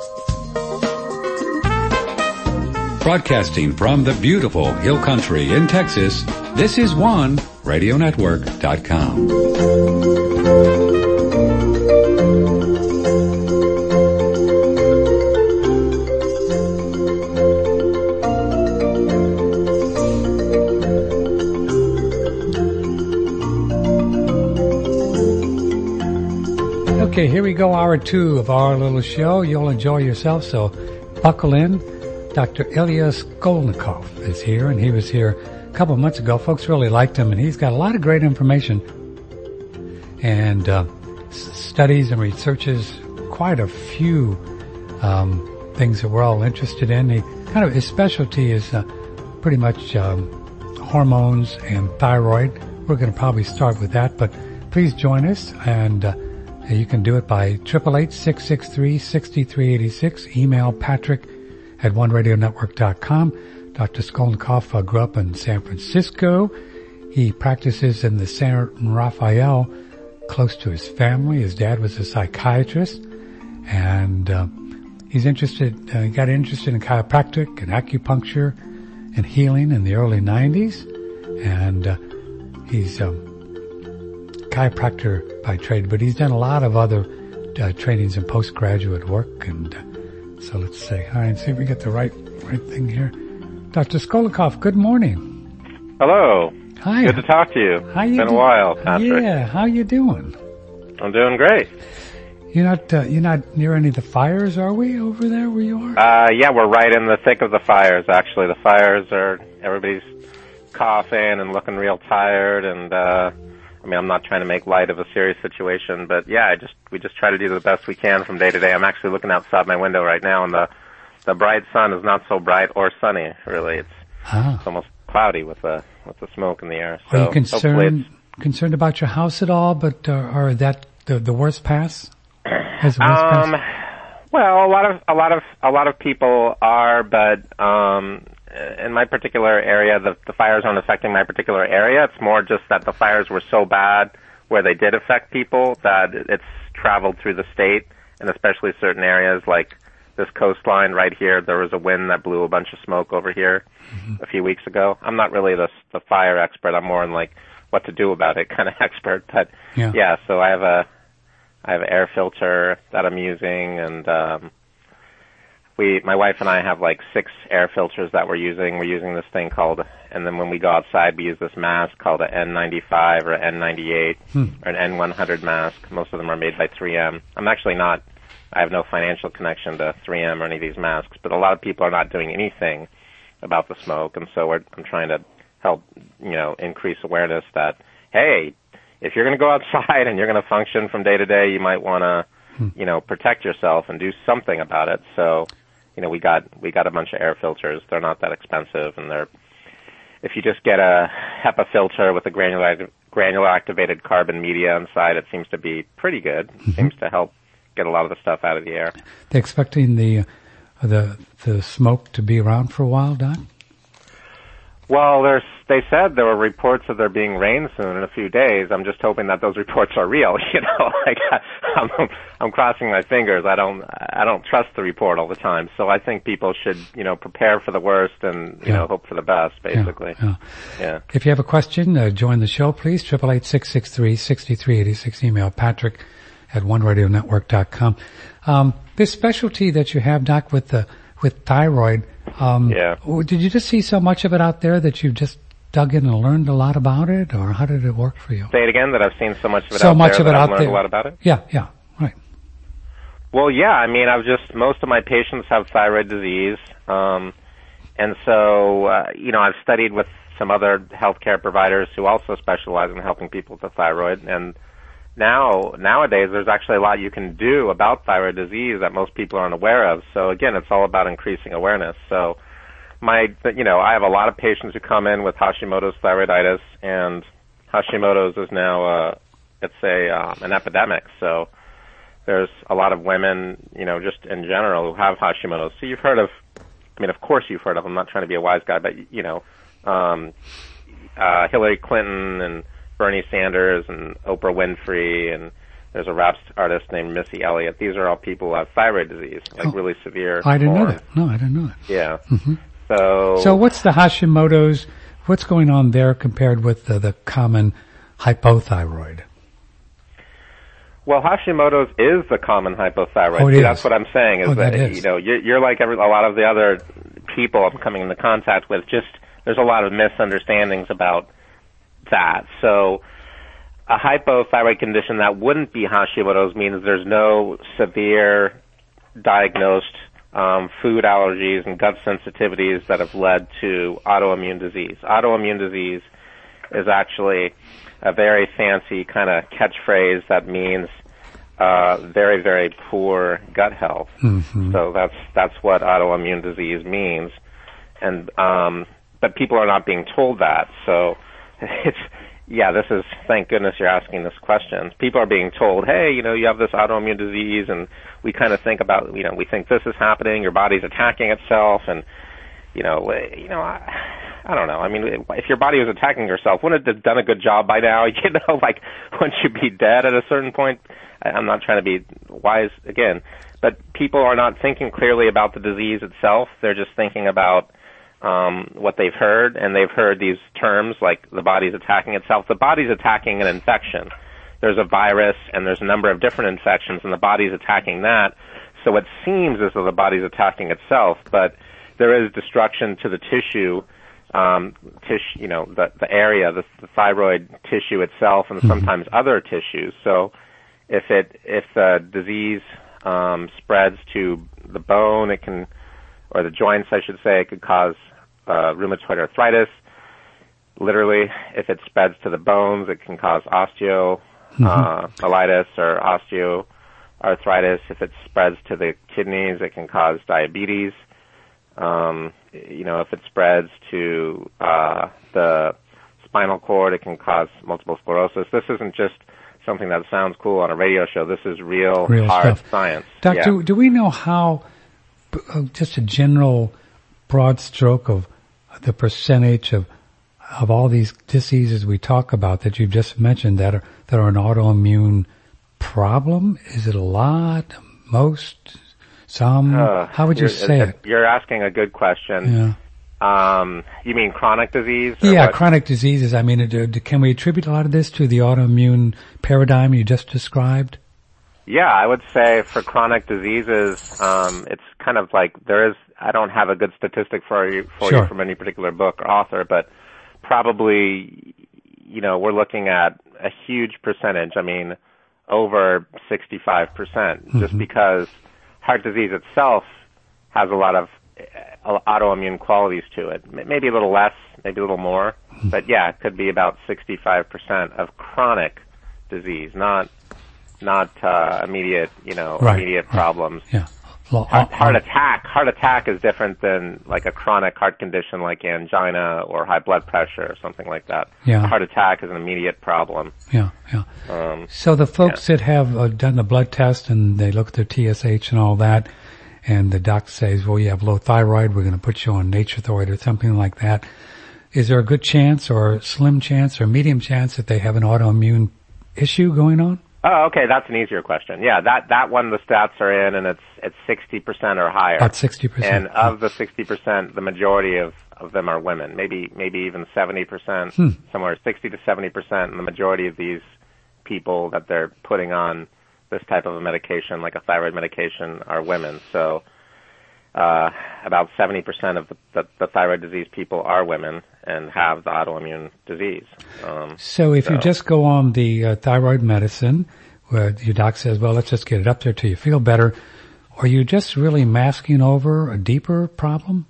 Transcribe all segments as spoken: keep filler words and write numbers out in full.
Broadcasting from the beautiful Hill Country in Texas, this is one radio network dot com. Okay, here we go, hour two of our little show. You'll enjoy yourself, so buckle in. Doctor Ilya Skolnikov is here, and he was here a couple of months ago. Folks really liked him, and he's got a lot of great information and uh, s- studies and researches, quite a few um, things that we're all interested in. He kind of his specialty is uh, pretty much um, hormones and thyroid. We're going to probably start with that, but please join us, and uh, you can do it by eight eight eight, six six three, six three eight six. Email Patrick at one radio network dot com. Doctor Skolnikov uh, grew up in San Francisco. He practices in the San Rafael, close to his family. His dad was a psychiatrist, and uh, he's interested. Uh, he got interested in chiropractic and acupuncture and healing in the early nineties, and uh, he's um, chiropractor by trade, but he's done a lot of other uh, trainings and postgraduate work. And uh, so let's say hi and see if we get the right right thing here. Doctor Skolnikov, good morning. Hello. Hi. Good to talk to you. How you It's been do- a while, Patrick. Yeah, how you doing? I'm doing great. You're not uh, you're not near any of the fires, are we, over there where you are? Uh, yeah, we're right in the thick of the fires, actually. The fires are, everybody's coughing and looking real tired, and, uh, I mean, I'm not trying to make light of a serious situation, but yeah, I just, we just try to do the best we can from day to day. I'm actually looking outside my window right now, and the, the bright sun is not so bright or sunny, really. It's, Ah. it's almost cloudy with the, with the smoke in the air. Are So you concerned hopefully it's, concerned about your house at all? But uh, are that the the worst pass? Has the worst Um, pass? well, a lot of a lot of a lot of people are, but um, in my particular area, the, the fires aren't affecting my particular area. It's more just that the fires were so bad where they did affect people that it's traveled through the state, and especially certain areas like this coastline right here. There was a wind that blew a bunch of smoke over here mm-hmm. a few weeks ago. I'm not really the the fire expert. I'm more in like what to do about it kind of expert. But yeah, yeah so I have a I have an air filter that I'm using, and um, we, my wife and I have like six air filters that we're using. We're using this thing called, and then when we go outside, we use this mask called an N ninety-five or N ninety-eight hmm. or an N one hundred mask. Most of them are made by three M. I'm actually not, I have no financial connection to three M or any of these masks, but a lot of people are not doing anything about the smoke, and so we're, I'm trying to help, you know, increase awareness that, hey, if you're going to go outside and you're going to function from day to day, you might want to, hmm. you know, protect yourself and do something about it. So, you know, we got we got a bunch of air filters. They're not that expensive, and they're, if you just get a HEPA filter with a granular granular activated carbon media inside, it seems to be pretty good. Mm-hmm. It seems to help get a lot of the stuff out of the air. They're expecting the uh, the the smoke to be around for a while, Doc? Well, there's, they said there were reports of there being rain soon in a few days. I'm just hoping that those reports are real. You know, like I'm, I'm crossing my fingers. I don't, I don't trust the report all the time. So I think people should, you know, prepare for the worst and, you yeah. know, hope for the best, basically. Yeah. yeah. yeah. If you have a question, uh, join the show, please. eight eight eight, six six three, six three eight six. Email Patrick at one radio network dot com. Um, this specialty that you have, Doc, with the with thyroid. Um, yeah. Did you just see so much of it out there that you just dug in and learned a lot about it, or how did it work for you? Say it again. That I've seen so much of it so out much there of it that out I've learned there. a lot about it. Yeah, yeah, right. Well, yeah. I mean, I've just most of my patients have thyroid disease, um, and so uh, you know, I've studied with some other healthcare providers who also specialize in helping people with the thyroid, and now nowadays there's actually a lot you can do about thyroid disease that most people aren't aware of. So again, it's all about increasing awareness. So my, you know, I have a lot of patients who come in with Hashimoto's thyroiditis, and Hashimoto's is now, uh, it's a, um, an epidemic. So there's a lot of women, you know, just in general who have Hashimoto's. So you've heard of, I mean, of course you've heard of, I'm not trying to be a wise guy, but, you know, um, uh, Hillary Clinton and Bernie Sanders and Oprah Winfrey and There's a rap artist named Missy Elliott. These are all people who have thyroid disease, like oh, really severe. I didn't form. know that. No, I didn't know that. Yeah. Mm-hmm. So. So what's the Hashimoto's? What's going on there compared with the, the common hypothyroid? Well, Hashimoto's is the common hypothyroid. Oh, it See, is. That's what I'm saying. Is oh, that, that is. you know you're, you're like every, a lot of the other people I'm coming into contact with. Just there's a lot of misunderstandings about that. So. A hypothyroid condition that wouldn't be Hashimoto's means there's no severe diagnosed um, food allergies and gut sensitivities that have led to autoimmune disease. Autoimmune disease is actually a very fancy kind of catchphrase that means uh, very, very poor gut health. Mm-hmm. So that's that's what autoimmune disease means, and um, but people are not being told that. So it's. Yeah, this is, thank goodness you're asking this question. People are being told, hey, you know, you have this autoimmune disease, and we kind of think about, you know, we think this is happening, your body's attacking itself, and, you know, you know, I, I don't know. I mean, if your body was attacking yourself, wouldn't it have done a good job by now? You know, like, wouldn't you be dead at a certain point? I'm not trying to be wise again, but people are not thinking clearly about the disease itself. They're just thinking about Um, what they've heard, and they've heard these terms like the body's attacking itself. The body's attacking an infection. There's a virus, and there's a number of different infections, and the body's attacking that. So it seems as though the body's attacking itself, but there is destruction to the tissue, um, tissue, you know, the, the area, the, the thyroid tissue itself, and sometimes other tissues. So if it if the disease um, spreads to the bone, it can, or the joints, I should say, it could cause Uh, rheumatoid arthritis. Literally, if it spreads to the bones, it can cause osteomyelitis mm-hmm. uh, or osteoarthritis. If it spreads to the kidneys, it can cause diabetes. Um, you know, if it spreads to uh, the spinal cord, it can cause multiple sclerosis. This isn't just something that sounds cool on a radio show. This is real, real hard stuff. science. Doctor, yeah. do we know how, uh, just a general broad stroke of the percentage of of all these diseases we talk about that you've just mentioned that are that are an autoimmune problem? Is it a lot, most, some? Uh, How would you say it? You're asking a good question. Yeah. Um, you mean chronic disease? Yeah, what? Chronic diseases. I mean, do, do, can we attribute a lot of this to the autoimmune paradigm you just described? Yeah, I would say for chronic diseases, um, it's kind of like there is. I don't have a good statistic for you for sure. you from any particular book or author, but probably, you know, we're looking at a huge percentage. I mean, over sixty-five percent, mm-hmm. just because heart disease itself has a lot of uh, autoimmune qualities to it. Maybe a little less, maybe a little more, mm-hmm. but yeah, it could be about sixty-five percent of chronic disease, not not uh, immediate, you know, right. immediate problems. Yeah. Heart, heart attack. Heart attack is different than like a chronic heart condition like angina or high blood pressure or something like that. Yeah. Heart attack is an immediate problem. Yeah, yeah. Um, so the folks yeah. that have uh, done the blood test and they look at their T S H and all that, and the doctor says, well, you have low thyroid, we're going to put you on Nature-Throid or something like that. Is there a good chance or slim chance or medium chance that they have an autoimmune issue going on? Oh, okay, that's an easier question. Yeah, that, that one the stats are in, and it's it's sixty percent or higher. About sixty percent. And of the sixty percent, the majority of, of them are women, maybe maybe even seventy percent, hmm. somewhere sixty to seventy percent, and the majority of these people that they're putting on this type of a medication, like a thyroid medication, are women. So uh, about seventy percent of the, the, the thyroid disease people are women and have the autoimmune disease. Um, so if so. you just go on the uh, thyroid medicine, where your doc says, well, let's just get it up there till you feel better, are you just really masking over a deeper problem?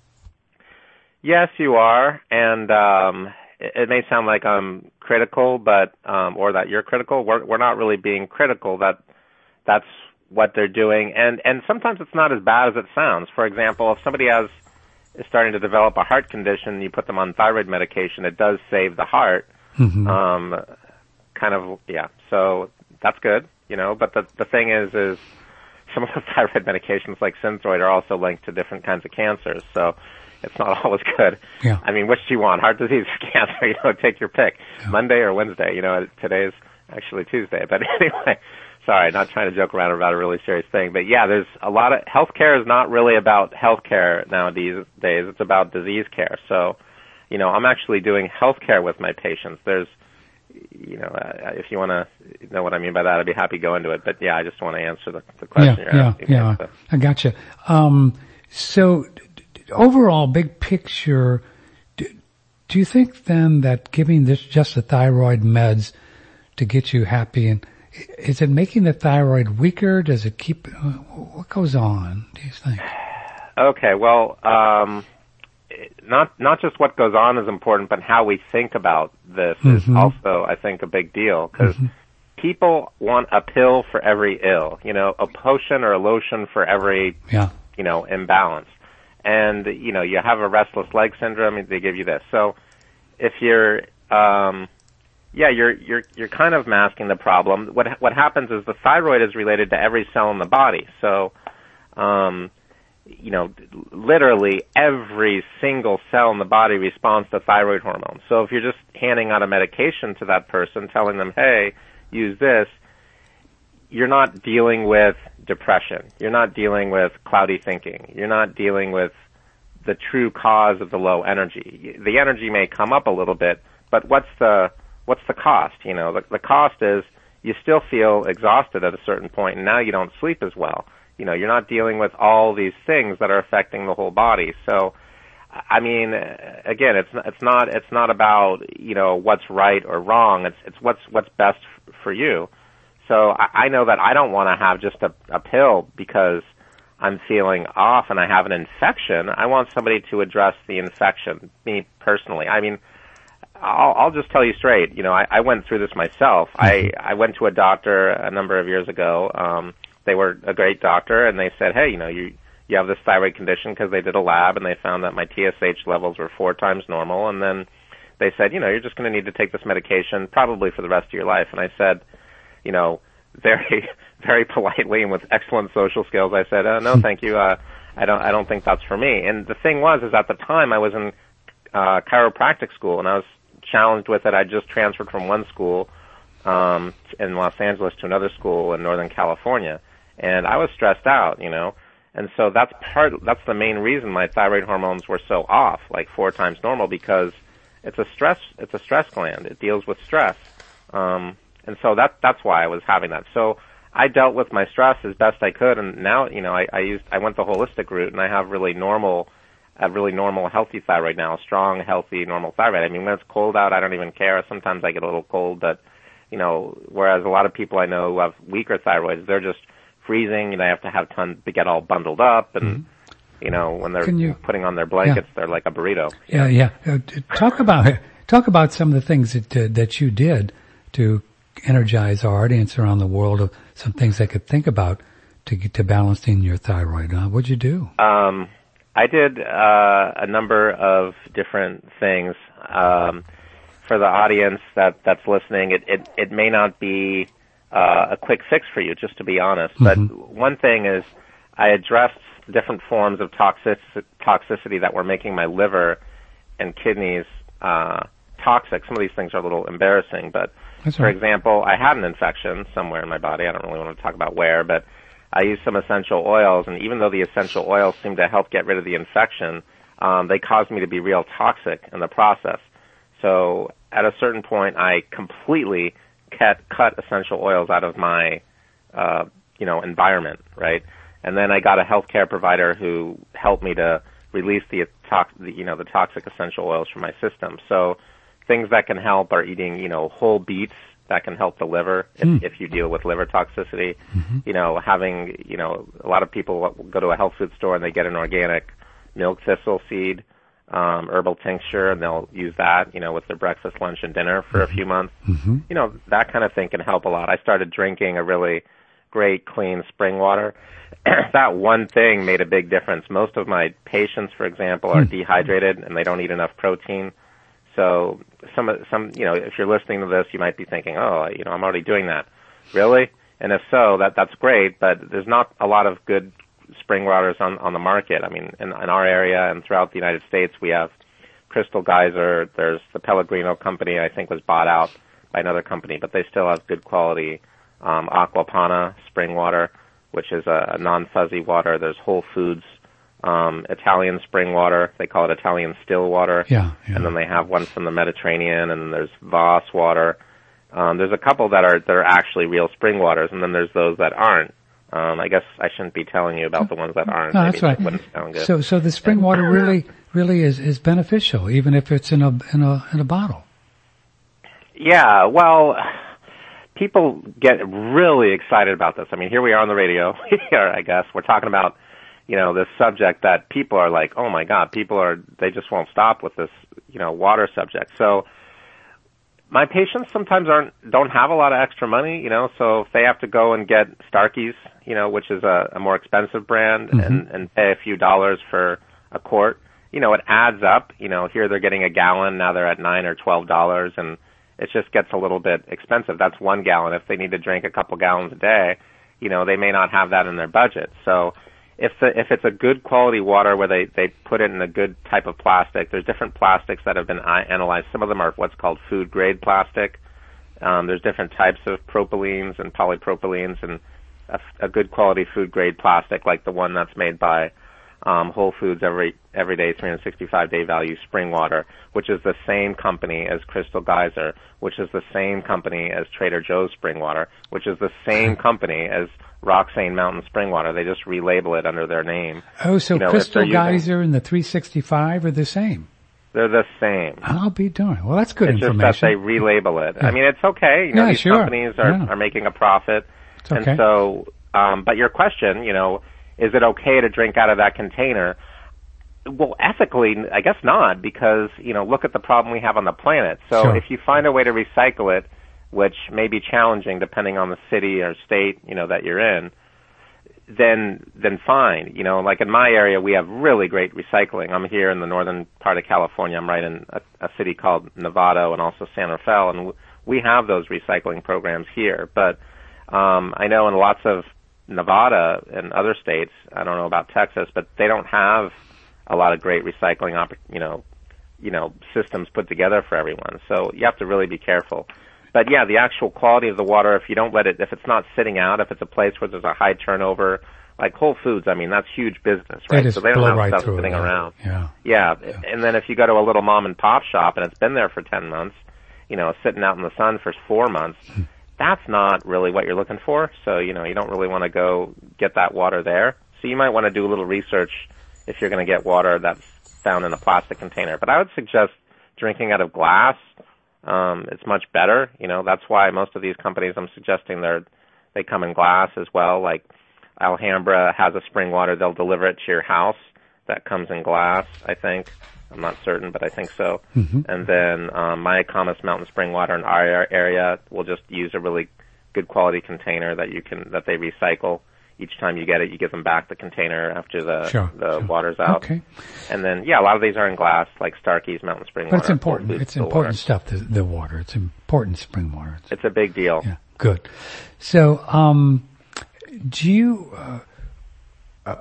Yes, you are. And um, it, it may sound like I'm critical, but um, or that you're critical. We're, we're not really being critical. That that's what they're doing. And, and sometimes it's not as bad as it sounds. For example, if somebody has is starting to develop a heart condition, you put them on thyroid medication, it does save the heart. Mm-hmm. Um, kind of, yeah. So that's good, you know. But the the thing is, is some of the thyroid medications like Synthroid are also linked to different kinds of cancers. So it's not always good. Yeah. I mean, which do you want? Heart disease or cancer? You know, take your pick. Yeah. Monday or Wednesday. You know, today's actually Tuesday. But anyway, sorry, not trying to joke around about a really serious thing. But yeah, there's a lot of, healthcare is not really about healthcare nowadays. It's about disease care. So, you know, I'm actually doing healthcare with my patients. There's, you know, uh, if you want to know what I mean by that, I'd be happy to go into it. But yeah, I just want to answer the, the question yeah, you're yeah, asking. Yeah, yeah, I gotcha. Um, so, d- d- overall, big picture, do, do you think then that giving this just the thyroid meds to get you happy, and is it making the thyroid weaker? Does it keep? What goes on? Do you think? Okay, well. Um, Not not just what goes on is important, but how we think about this mm-hmm. is also, I think, a big deal. Because mm-hmm. people want a pill for every ill, you know, a potion or a lotion for every, yeah. you know, imbalance. And, you know, you have a restless leg syndrome, they give you this. So if you're, um, yeah, you're you're you're kind of masking the problem. What what happens is the thyroid is related to every cell in the body. So, um, you know, literally every single cell in the body responds to thyroid hormone. So if you're just handing out a medication to that person, telling them, hey, use this, you're not dealing with depression. You're not dealing with cloudy thinking. You're not dealing with the true cause of the low energy. The energy may come up a little bit, but what's the what's the cost? You know, the, the cost is you still feel exhausted at a certain point, and now you don't sleep as well. You know, you're not dealing with all these things that are affecting the whole body. So, I mean, again, it's it's not it's not about, you know, what's right or wrong. It's it's what's what's best f- for you. So I, I know that I don't want to have just a, a pill because I'm feeling off and I have an infection. I want somebody to address the infection. Me personally, I mean, I'll, I'll just tell you straight. You know, I, I went through this myself. I I went to a doctor a number of years ago. Um, They were a great doctor, and they said, hey, you know, you you have this thyroid condition because they did a lab, and they found that my T S H levels were four times normal. And then they said, you know, you're just going to need to take this medication probably for the rest of your life. And I said, you know, very, very politely and with excellent social skills, I said, oh, no, thank you. Uh, I don't I don't think that's for me. And the thing was, is at the time I was in uh, chiropractic school, and I was challenged with it. I just transferred from one school um, in Los Angeles to another school in Northern California. And I was stressed out, you know, and so that's part, that's the main reason my thyroid hormones were so off, like four times normal, because it's a stress, it's a stress gland. It deals with stress. Um, and so that, that's why I was having that. So I dealt with my stress as best I could, and now, you know, I, I used, I went the holistic route, and I have really normal, a really normal, healthy thyroid now, strong, healthy, normal thyroid. I mean, when it's cold out, I don't even care. Sometimes I get a little cold, but, you know, whereas a lot of people I know who have weaker thyroids, they're just freezing, and they have to have tons to get all bundled up, and mm-hmm. you know, when they're you, putting on their blankets, yeah. they're like a burrito. Yeah, yeah. Uh, talk about talk about some of the things that uh, that you did to energize our audience around the world of some things they could think about to get to balancing your thyroid. Uh, what'd you do? Um, I did uh, a number of different things. Um, for the audience that that's listening, it it, it may not be Uh, a quick fix for you, just to be honest. But mm-hmm. one thing is I addressed different forms of toxic, toxicity that were making my liver and kidneys uh, toxic. Some of these things are a little embarrassing, but That's for right. example, I had an infection somewhere in my body. I don't really want to talk about where, but I used some essential oils, and even though the essential oils seemed to help get rid of the infection, um, they caused me to be real toxic in the process. So at a certain point, I completely cut, cut essential oils out of my, uh, you know, environment, right? And then I got a healthcare provider who helped me to release the, tox, the you know, the toxic essential oils from my system. So things that can help are eating, you know, whole beets that can help the liver if, mm. if you deal with liver toxicity. Mm-hmm. You know, having, you know, a lot of people go to a health food store and they get an organic milk thistle seed, um, herbal tincture, and they'll use that, you know, with their breakfast, lunch, and dinner for mm-hmm. a few months. Mm-hmm. You know, that kind of thing can help a lot. I started drinking a really great, clean spring water. That one thing made a big difference. Most of my patients, for example, are mm-hmm. dehydrated and they don't eat enough protein. So some, some, you know, if you're listening to this, you might be thinking, oh, you know, I'm already doing that. Really? And if so, that that's great, but there's not a lot of good spring waters on, on the market. I mean, in, in our area and throughout the United States, we have Crystal Geyser. There's the Pellegrino company, I think, was bought out by another company, but they still have good quality um, Aquapana spring water, which is a, a non-fuzzy water. There's Whole Foods um, Italian spring water. They call it Italian still water. Yeah, yeah. And then they have one from the Mediterranean, and then there's Voss water. Um, there's a couple that are that are actually real spring waters, and then there's those that aren't. Um, I guess I shouldn't be telling you about the ones that aren't. No, Maybe that's right. that wouldn't sound good. So, so the spring water really, really is, is beneficial, even if it's in a in a in a bottle. Yeah, well, people get really excited about this. I mean, here we are on the radio. Here, I guess we're talking about, you know, this subject that people are like, oh my God, people are they just won't stop with this, you know, water subject. So. My patients sometimes aren't don't have a lot of extra money, you know, so if they have to go and get Starkey's, you know, which is a, a more expensive brand, mm-hmm. and, and pay a few dollars for a quart, you know, it adds up. You know, here they're getting a gallon, now they're at nine or twelve dollars, and it just gets a little bit expensive. That's one gallon. If they need to drink a couple gallons a day, you know, they may not have that in their budget. So if the, if it's a good quality water where they, they put it in a good type of plastic, there's different plastics that have been analyzed. Some of them are what's called food grade plastic. Um, there's different types of propylenes and polypropylenes, and a, a good quality food grade plastic like the one that's made by um, Whole Foods every everyday three hundred sixty-five day value spring water, which is the same company as Crystal Geyser, which is the same company as Trader Joe's spring water, which is the same company as Roxane Mountain Spring Water. They just relabel it under their name. Oh, so you know, Crystal Geyser and the three sixty-five are the same? They're the same. I'll be darned. Well, that's good it's information. It's just that they relabel it. Yeah. I mean, it's okay. You know, yeah, these sure. companies are, yeah. are making a profit. It's okay. And so, um, but your question, you know, is it okay to drink out of that container? Well, ethically, I guess not, because, you know, look at the problem we have on the planet. So sure. if you find a way to recycle it, which may be challenging depending on the city or state, you know, that you're in, then then fine. You know, like in my area, we have really great recycling. I'm here in the northern part of California. I'm right in a, a city called Novato and also San Rafael, and w- we have those recycling programs here. But um, I know in lots of Nevada and other states, I don't know about Texas, but they don't have a lot of great recycling, opp- you know, you know, systems put together for everyone. So you have to really be careful. But yeah, the actual quality of the water, if you don't let it, if it's not sitting out, if it's a place where there's a high turnover, like Whole Foods, I mean, that's huge business, right? They so they don't have right stuff sitting it, around. Yeah. yeah. Yeah. And then if you go to a little mom and pop shop and it's been there for ten months, you know, sitting out in the sun for four months, that's not really what you're looking for. So, you know, you don't really want to go get that water there. So you might want to do a little research if you're going to get water that's found in a plastic container. But I would suggest drinking out of glass. Um, it's much better. You know, that's why most of these companies I'm suggesting they're, they come in glass as well. Like Alhambra has a spring water. They'll deliver it to your house. That comes in glass, I think. I'm not certain, but I think so. Mm-hmm. And then um, Mayacamas Mountain Spring Water in our area will just use a really good quality container that you can that they recycle. Each time you get it, you give them back the container after the sure, the sure. water's out. Okay. And then, yeah, a lot of these are in glass, like Starkey's Mountain Spring but Water. But it's important. It's important water. stuff, the, the water. It's important spring water. It's, it's a big deal. Yeah, good. So, um, do you... Uh, uh,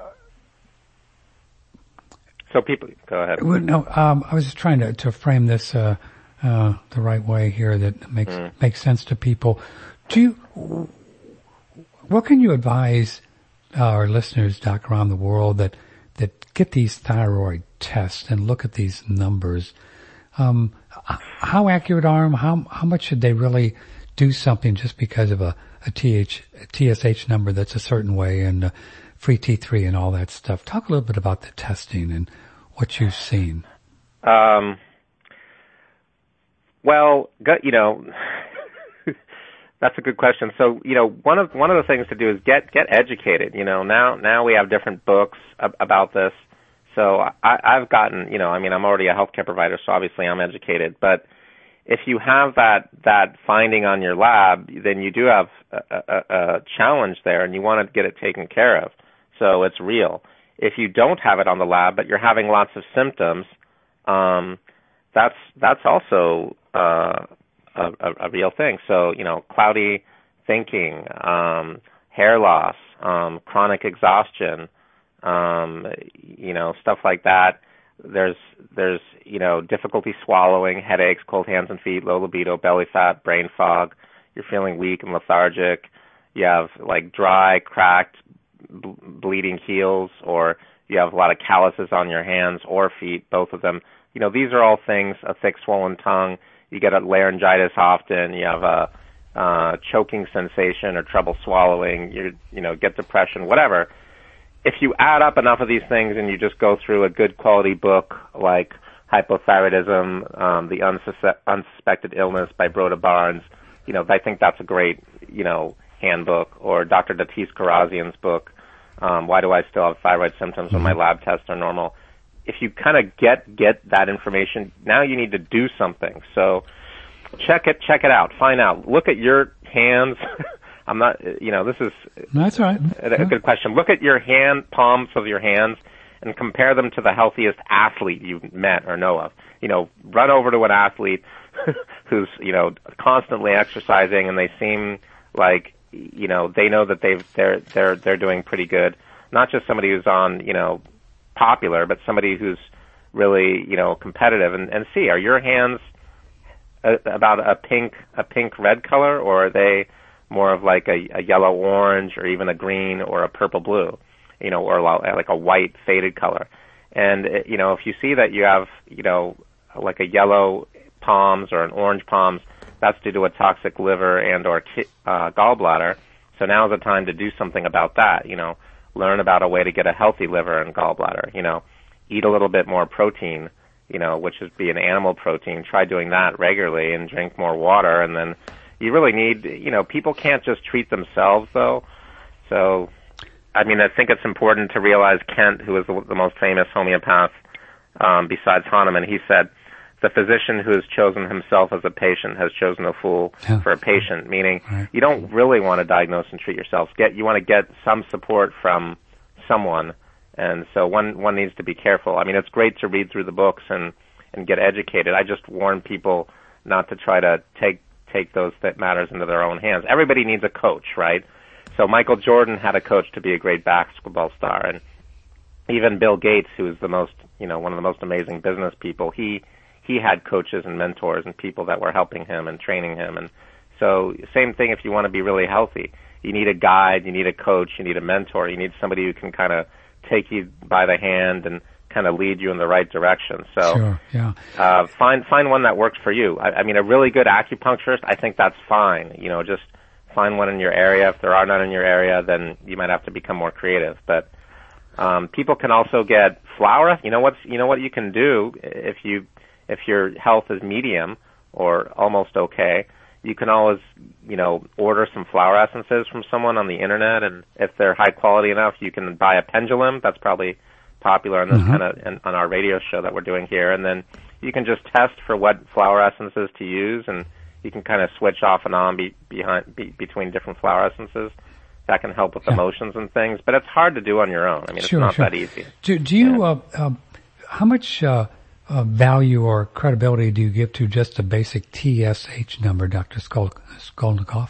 so people... Go ahead. Well, no, um, I was just trying to, to frame this uh, uh, the right way here that makes mm. makes sense to people. Do you... What can you advise our listeners, Doc, around the world that that get these thyroid tests and look at these numbers? Um, how accurate are them? How how much should they really do something just because of a, a, T H, a T S H number that's a certain way and uh, free T three and all that stuff? Talk a little bit about the testing and what you've seen. Um. Well, you know. That's a good question. So, you know, one of one of the things to do is get get educated. You know, now now we have different books ab- about this. So I, I've gotten, you know, I mean, I'm already a healthcare provider, so obviously I'm educated. But if you have that that finding on your lab, then you do have a, a, a challenge there, and you want to get it taken care of. So it's real. If you don't have it on the lab, but you're having lots of symptoms, um, that's that's also uh, A, a, a real thing. So, you know, cloudy thinking, um, hair loss, um, chronic exhaustion, um, you know, stuff like that. There's, there's, you know, difficulty swallowing, headaches, cold hands and feet, low libido, belly fat, brain fog. You're feeling weak and lethargic. You have like dry, cracked, b- bleeding heels, or you have a lot of calluses on your hands or feet, both of them. You know, these are all things, a thick swollen tongue. You get a laryngitis often. You have a uh, choking sensation or trouble swallowing. You, you know, get depression, whatever. If you add up enough of these things and you just go through a good quality book like Hypothyroidism, um, The Unsus- Unsuspected Illness by Broda Barnes, you know, I think that's a great, you know, handbook, or Doctor Datis Karazian's book, um, Why Do I Still Have Thyroid Symptoms When My Lab Tests Are Normal. If you kind of get get that information, now you need to do something. So check it, check it out, find out. Look at your hands. I'm not, you know, this is That's right. a, a good question. Look at your hand, palms of your hands, and compare them to the healthiest athlete you've met or know of. You know, run over to an athlete who's, you know, constantly exercising, and they seem like, you know, they know that they've they're they're they're doing pretty good. Not just somebody who's on, you know, popular, but somebody who's really, you know, competitive. And, and see, are your hands a, about a pink a pink red color, or are they more of like a, a yellow orange, or even a green or a purple blue, you know, or like a white faded color? And you know, if you see that you have, you know, like a yellow palms or an orange palms, that's due to a toxic liver and or uh, gallbladder. So now is the time to do something about that. You know, learn about a way to get a healthy liver and gallbladder. You know, eat a little bit more protein, you know, which would be an animal protein. Try doing that regularly, and drink more water. And then you really need, you know, people can't just treat themselves though. So, I mean, I think it's important to realize Kent, who is the, the most famous homeopath um, besides Hahnemann, he said, the physician who has chosen himself as a patient has chosen a fool yeah. for a patient, meaning right. you don't really want to diagnose and treat yourself. Get, you want to get some support from someone, and so one, one needs to be careful. I mean, it's great to read through the books and, and get educated. I just warn people not to try to take, take those that matters into their own hands. Everybody needs a coach, right? So Michael Jordan had a coach to be a great basketball star, and even Bill Gates, who is the most, you know, one of the most amazing business people, he he had coaches and mentors and people that were helping him and training him. And so same thing if you want to be really healthy. You need a guide, you need a coach, you need a mentor, you need somebody who can kind of take you by the hand and kind of lead you in the right direction. So sure, yeah. uh, find find one that works for you. I, I mean, a really good acupuncturist, I think that's fine. You know, just find one in your area. If there are none in your area, then you might have to become more creative. But um, people can also get flower. You know what's you know what you can do if you if your health is medium or almost okay. You can always, you know, order some flower essences from someone on the internet, and if they're high quality enough, you can buy a pendulum. That's probably popular on this mm-hmm. kind of on our radio show that we're doing here. And then you can just test for what flower essences to use, and you can kind of switch off and on be, behind be, between different flower essences. That can help with yeah. emotions and things, but it's hard to do on your own. I mean, sure, it's not sure. that easy. Do, do you? Yeah. Uh, uh, how much? Uh, Uh, value or credibility do you give to just a basic T S H number, Doctor Skol- Skolnicoff?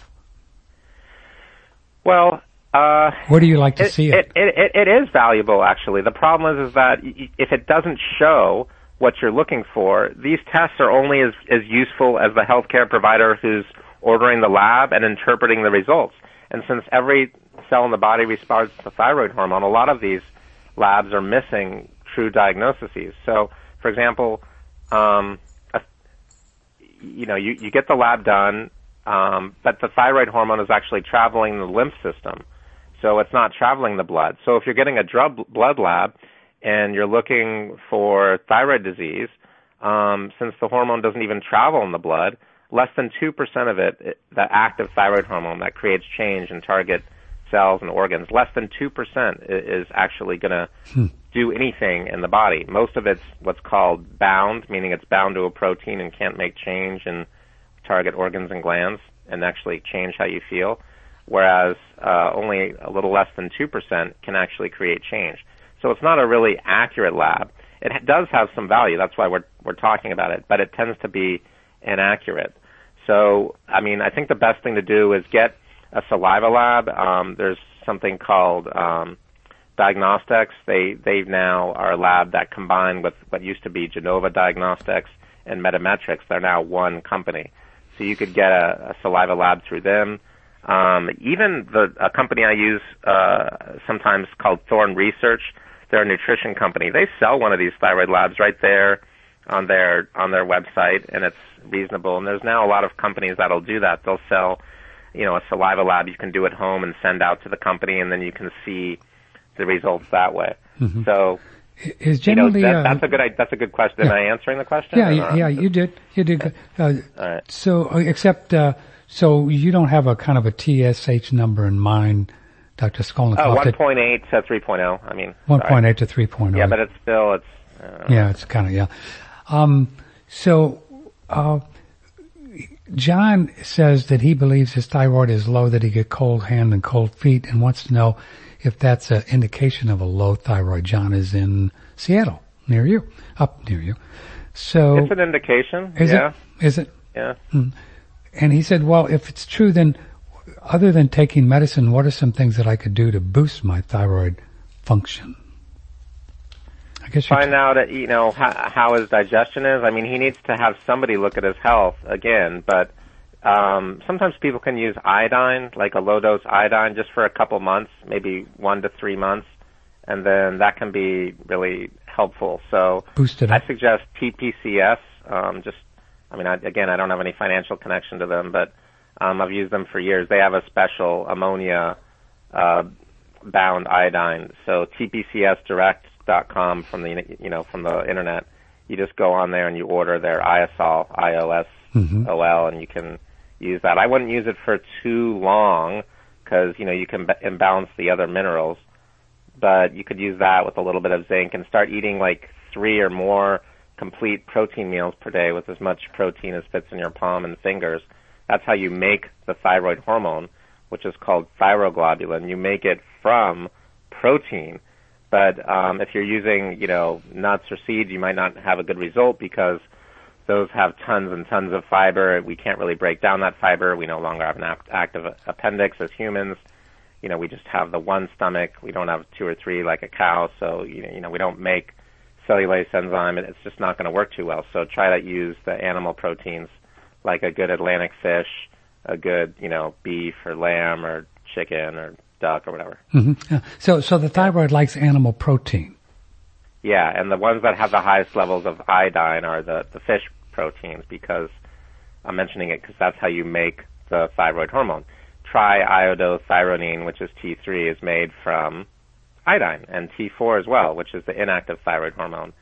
Well, uh, where do you like to it, see it? It, it? It is valuable, actually. The problem is, is that if it doesn't show what you're looking for, these tests are only as, as useful as the healthcare provider who's ordering the lab and interpreting the results. And since every cell in the body responds to thyroid hormone, a lot of these labs are missing true diagnoses. So, for example, um, a, you know, you, you get the lab done, um, but the thyroid hormone is actually traveling the lymph system, so it's not traveling the blood. So if you're getting a drug blood lab and you're looking for thyroid disease, um, since the hormone doesn't even travel in the blood, less than two percent of it, it, the active thyroid hormone that creates change in target cells and organs, less than two percent is actually going to hmm. do anything in the body. Most of it's what's called bound, meaning it's bound to a protein and can't make change in target organs and glands and actually change how you feel, whereas uh, only a little less than two percent can actually create change. So it's not a really accurate lab. It does have some value. That's why we're we're talking about it, but it tends to be inaccurate. So, I mean, I think the best thing to do is get a saliva lab. Um, there's something called um, Diagnostics, they they now are a lab that combined with what used to be Genova Diagnostics and Metametrics. They're now one company. So you could get a, a saliva lab through them. Um, even the a company I use uh, sometimes called Thorne Research, they're a nutrition company. They sell one of these thyroid labs right there on their on their website, and it's reasonable. And there's now a lot of companies that'll do that. They'll sell, you know, a saliva lab you can do at home and send out to the company, and then you can see the results that way. Mm-hmm. So, is generally you know, that, uh, that's a good that's a good question. yeah. Am I answering the question? Yeah, yeah, yeah, you did, you did. Good. Uh, All right. So, uh, except uh, so you don't have a kind of a T S H number in mind, Doctor Skolnikoff. Oh, one point eight to three point oh. I mean, one point eight to three point oh. Yeah, but it's still it's. Uh, yeah, it's kind of yeah. Um, so, uh, John says that he believes his thyroid is low, that he get cold hand and cold feet, and wants to know if that's an indication of a low thyroid. John is in Seattle, near you, up near you. So it's an indication. Is yeah. it? Is it? Yeah. Mm. And he said, well, if it's true, then other than taking medicine, what are some things that I could do to boost my thyroid function? I guess Find t- out, you know, how, how his digestion is. I mean, he needs to have somebody look at his health again, but um, sometimes people can use iodine, like a low-dose iodine, just for a couple months, maybe one to three months, and then that can be really helpful. So Boost it I up. suggest T P C S. Um, just, I mean, I, again, I don't have any financial connection to them, but um, I've used them for years. They have a special ammonia uh, bound iodine. So T P C S direct dot com from the you know from the internet. You just go on there and you order their Iosol, I O S O L, and you can use that. I wouldn't use it for too long because you know you can b- imbalance the other minerals, but you could use that with a little bit of zinc and start eating like three or more complete protein meals per day with as much protein as fits in your palm and fingers. That's how you make the thyroid hormone, which is called thyroglobulin. You make it from protein. But um, if you're using, you know, nuts or seeds, you might not have a good result because those have tons and tons of fiber. We can't really break down that fiber. We no longer have an active appendix as humans. You know, we just have the one stomach. We don't have two or three like a cow. So, you know, you know we don't make cellulase enzyme. It's just not going to work too well. So try to use the animal proteins like a good Atlantic fish, a good, you know, beef or lamb or chicken or duck or whatever. Mm-hmm. Yeah. So, so the thyroid likes animal protein. Yeah, and the ones that have the highest levels of iodine are the, the fish proteins because I'm mentioning it because that's how you make the thyroid hormone. Triiodothyronine, which is T three, is made from iodine, and T four as well, which is the inactive thyroid hormone.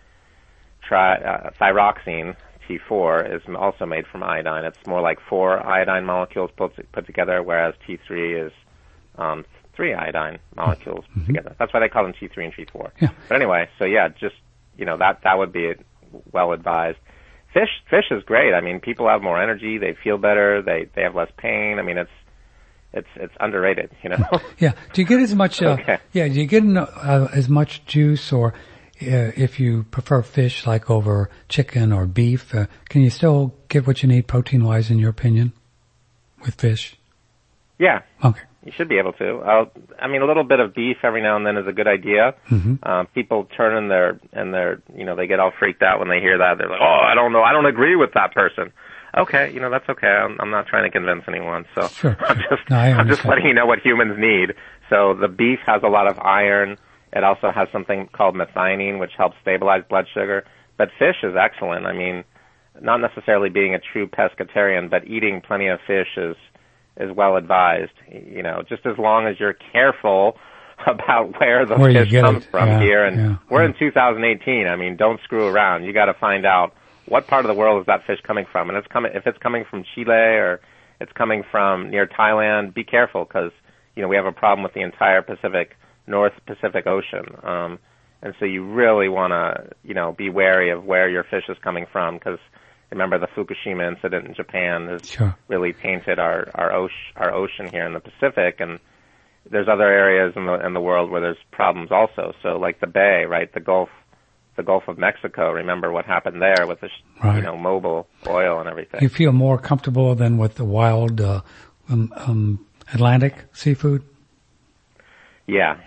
Tri, uh, thyroxine, T four, is also made from iodine. It's more like four iodine molecules put, put together, whereas T three is um, three iodine molecules mm-hmm. together. That's why they call them T three and T four. Yeah. But anyway, so yeah, just, you know, that, that would be well advised. Fish, fish is great. I mean, people have more energy, they feel better, they, they have less pain. I mean, it's, it's, it's underrated, you know? Yeah. Do you get as much, uh, okay. yeah, do you get uh, as much juice or, uh, if you prefer fish like over chicken or beef, uh, can you still get what you need protein wise in your opinion with fish? Yeah. Okay. You should be able to. Uh, I mean, a little bit of beef every now and then is a good idea. Mm-hmm. Uh, people turn in their, in their, you know, they get all freaked out when they hear that. They're like, oh, I don't know, I don't agree with that person. Okay, you know, that's okay. I'm, I'm not trying to convince anyone. So sure. I'm just, no, I'm just letting you know what humans need. So the beef has a lot of iron. It also has something called methionine, which helps stabilize blood sugar. But fish is excellent. I mean, not necessarily being a true pescatarian, but eating plenty of fish is, is well advised. You know, just as long as you're careful about where the where fish comes it. from yeah, here. And yeah, we're yeah. in two thousand eighteen. I mean, don't screw around. You got to find out what part of the world is that fish coming from. And it's coming, if it's coming from Chile or it's coming from near Thailand, be careful because, you know, we have a problem with the entire Pacific, North Pacific Ocean. Um, and so you really want to, you know, be wary of where your fish is coming from because remember the Fukushima incident in Japan has sure. really tainted our, our, ocean, our ocean here in the Pacific. And there's other areas in the, in the world where there's problems also. So like the Bay, right, the Gulf, the Gulf of Mexico. Remember what happened there with the, right. you know, Mobil oil and everything. You feel more comfortable than with the wild uh, um, um, Atlantic seafood? Yeah. Oh,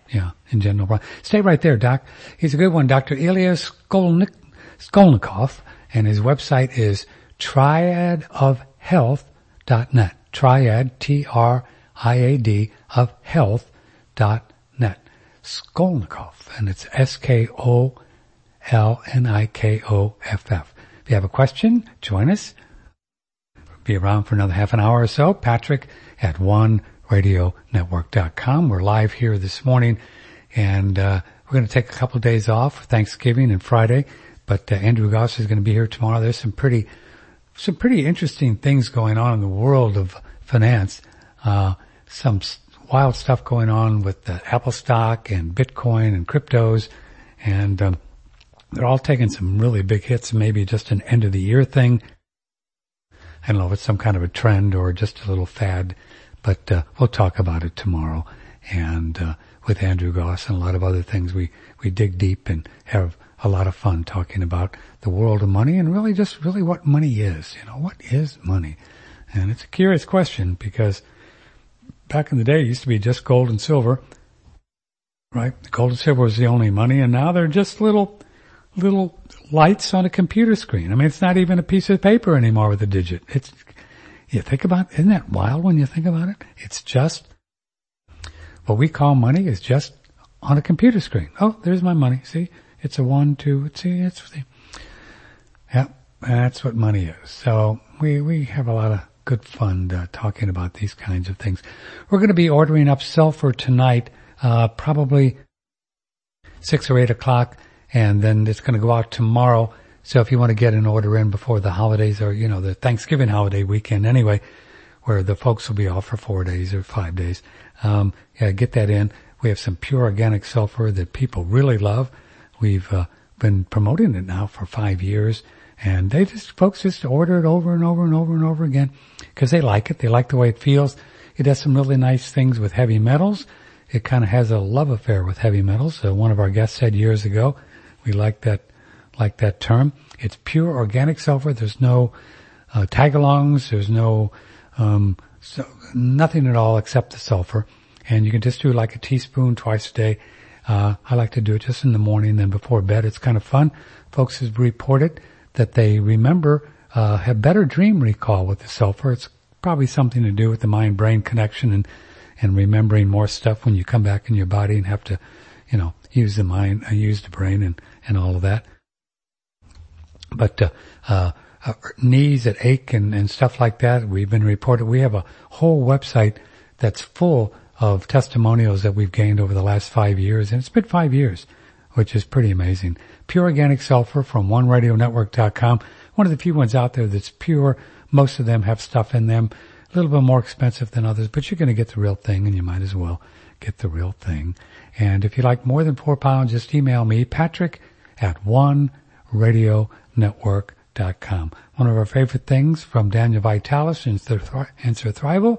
Yeah, in general. Stay right there, Doc. He's a good one, Doctor Ilya Skolnik, Skolnikov, and his website is triad of health dot net. Triad, T R I A D, of health dot net. Skolnikov, and it's S K O L N I K O F F. If you have a question, join us. Be around for another half an hour or so. Patrick at one radio network dot com. We're live here this morning, and uh, we're going to take a couple of days off for Thanksgiving and Friday, but uh, Andrew Goss is going to be here tomorrow. There's some pretty some pretty interesting things going on in the world of finance. Uh, some wild stuff going on with the Apple stock and Bitcoin and cryptos, and um, they're all taking some really big hits, maybe just an end-of-the-year thing. I don't know if it's some kind of a trend or just a little fad, but uh, we'll talk about it tomorrow. And uh, with Andrew Goss and a lot of other things, we, we dig deep and have a lot of fun talking about the world of money and really just really what money is. You know, what is money? And it's a curious question because back in the day, it used to be just gold and silver, right? Gold and silver was the only money, and now they're just little little lights on a computer screen. I mean, it's not even a piece of paper anymore with a digit. It's, you think about, isn't that wild when you think about it? It's just, what we call money is just on a computer screen. Oh, there's my money. See, it's a one, two, see, it's, see. Yeah, that's what money is. So we, we have a lot of good fun uh, talking about these kinds of things. We're going to be ordering up sulfur tonight, uh, probably six or eight o'clock. And then it's going to go out tomorrow. So if you want to get an order in before the holidays or, you know, the Thanksgiving holiday weekend anyway, where the folks will be off for four days or five days, um, yeah, get that in. We have some pure organic sulfur that people really love. We've uh, been promoting it now for five years. And they just, folks just order it over and over and over and over again because they like it. They like the way it feels. It does some really nice things with heavy metals. It kind of has a love affair with heavy metals. Uh, one of our guests said years ago, we like that, like that term. It's pure organic sulfur. There's no uh, tagalongs. There's no, um, so nothing at all except the sulfur. And you can just do like a teaspoon twice a day. Uh, I like to do it just in the morning, then before bed. It's kind of fun. Folks have reported that they remember, uh, have better dream recall with the sulfur. It's probably something to do with the mind-brain connection and, and remembering more stuff when you come back in your body and have to, you know, use the mind, uh, use the brain and, and all of that. But, uh, uh, uh, knees that ache and, and stuff like that, we've been reported. We have a whole website that's full of testimonials that we've gained over the last five years. And it's been five years, which is pretty amazing. Pure organic sulfur from one radio network dot com. One of the few ones out there that's pure. Most of them have stuff in them. A little bit more expensive than others, but you're going to get the real thing and you might as well get the real thing. And if you like more than four pounds, just email me, Patrick at one radio network dot com. One of our favorite things from Daniel Vitalis and Sir Thrival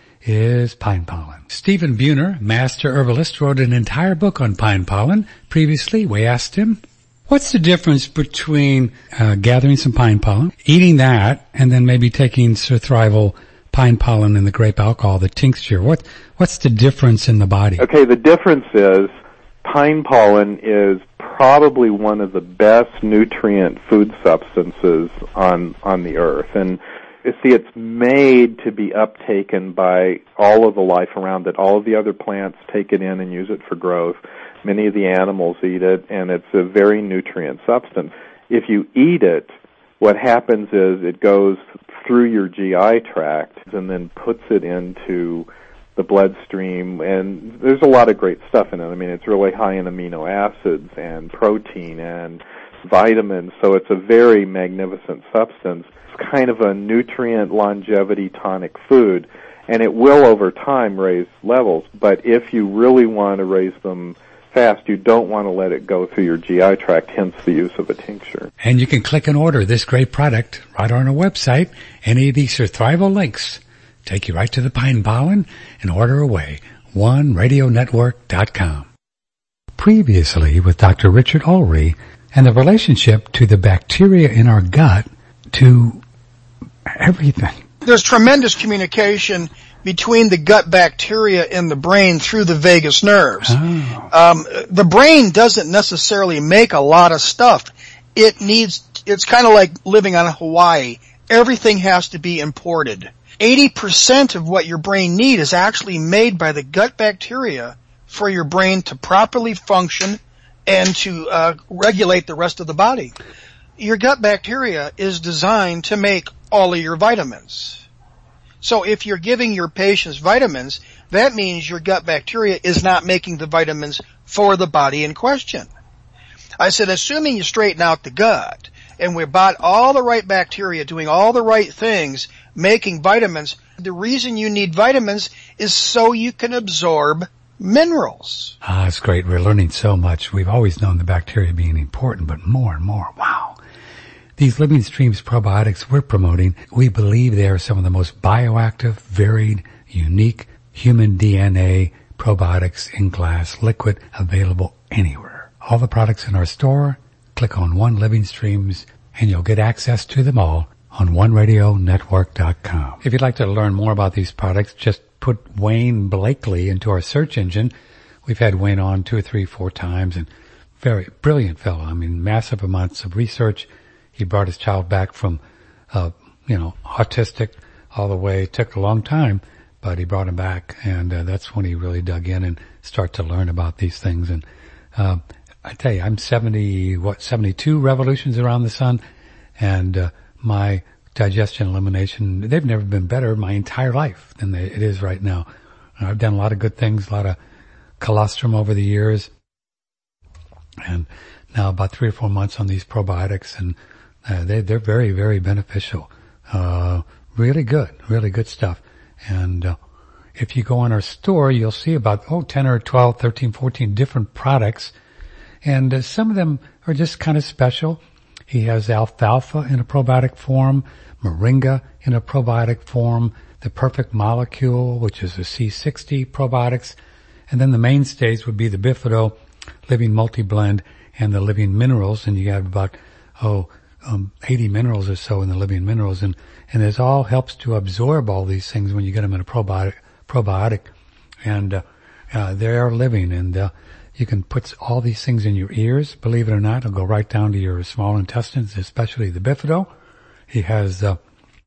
is pine pollen. Stephen Buhner, master herbalist, wrote an entire book on pine pollen. Previously, we asked him, what's the difference between uh, gathering some pine pollen, eating that, and then maybe taking Sir Thrival pine pollen and the grape alcohol, the tincture? What what's the difference in the body? Okay, the difference is pine pollen is probably one of the best nutrient food substances on on the earth. And you see, it's made to be uptaken by all of the life around it. All of the other plants take it in and use it for growth. Many of the animals eat it, and it's a very nutrient substance. If you eat it, what happens is it goes through your G I tract and then puts it into the bloodstream, and there's a lot of great stuff in it. I mean, it's really high in amino acids and protein and vitamins, so it's a very magnificent substance. It's kind of a nutrient longevity tonic food, and it will over time raise levels, but if you really want to raise them fast, you don't want to let it go through your G I tract, hence the use of a tincture. And you can click and order this great product right on our website. Any of these Sir Thrival links take you right to the pine pollen and order away. one radio network dot com. Previously with Doctor Richard Ulrey and the relationship to the bacteria in our gut to everything. there's tremendous communication between the gut bacteria in the brain through the vagus nerves. Oh. Um, the brain doesn't necessarily make a lot of stuff. It needs, it's kind of like living on Hawaii. Everything has to be imported. eighty percent of what your brain needs is actually made by the gut bacteria for your brain to properly function and to uh, regulate the rest of the body. Your gut bacteria is designed to make all of your vitamins. So if you're giving your patients vitamins, that means your gut bacteria is not making the vitamins for the body in question. I said, assuming you straighten out the gut, and we bought all the right bacteria doing all the right things, making vitamins, the reason you need vitamins is so you can absorb minerals. Ah, that's great. We're learning so much. We've always known the bacteria being important, but more and more. Wow. These Living Streams probiotics we're promoting, we believe they are some of the most bioactive, varied, unique human D N A probiotics in glass, liquid, available anywhere. All the products in our store, click on One Living Streams, and you'll get access to them all on one radio network dot com. If you'd like to learn more about these products, just put Wayne Blakely into our search engine. We've had Wayne on two or three, four times, and very brilliant fellow. I mean, massive amounts of research. He brought his child back from, uh, you know, autistic all the way. It took a long time, but he brought him back, and uh, that's when he really dug in and started to learn about these things. And uh, I tell you, I'm seventy, what, seventy-two revolutions around the sun, and uh, my digestion elimination, they've never been better my entire life than they, it is right now. And I've done a lot of good things, a lot of colostrum over the years, and now about three or four months on these probiotics, and uh, they, they're very, very beneficial. Uh, really good, really good stuff. And uh, if you go on our store, you'll see about, oh, ten or twelve, thirteen, fourteen different products, and uh, some of them are just kind of special. He has alfalfa in a probiotic form, moringa in a probiotic form, the perfect molecule, which is a C sixty probiotics, and then the mainstays would be the Bifido Living Multi-Blend and the Living Minerals, and you have about, oh, um, eighty minerals or so in the Living Minerals, and, and it all helps to absorb all these things when you get them in a probiotic, probiotic, and, uh, uh, they're living, and, uh, you can put all these things in your ears. Believe it or not, it'll go right down to your small intestines, especially the Bifido. He has, uh,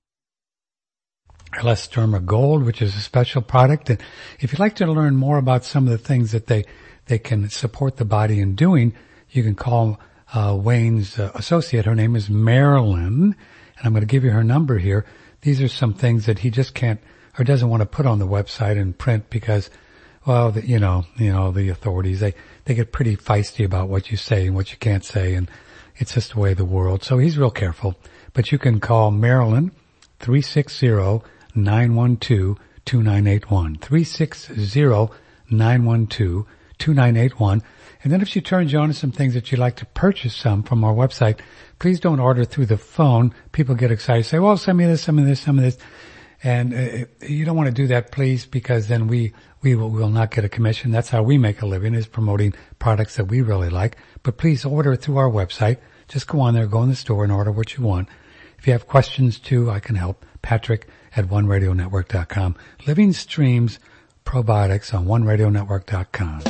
Elasterma Gold, which is a special product. And if you'd like to learn more about some of the things that they, they can support the body in doing, you can call, uh, Wayne's uh, associate. Her name is Marilyn, and I'm going to give you her number here. These are some things that he just can't, or doesn't want to put on the website and print because, well, the, you know, you know, the authorities, they, they get pretty feisty about what you say and what you can't say, and it's just the way of the world. So he's real careful. But you can call Marilyn, three six zero, nine one two, two nine eight one, three six zero, nine one two, two nine eight one. And then if she turns you on to some things that you'd like to purchase some from our website, please don't order through the phone. People get excited, say, well, send me this, send me this, send me this. And uh, you don't want to do that, please, because then we, we will, will not get a commission. That's how we make a living, is promoting products that we really like. But please order through our website. Just go on there, go in the store and order what you want. If you have questions too, I can help. Patrick at one radio network dot com. Living Streams Probiotics on one radio network dot com.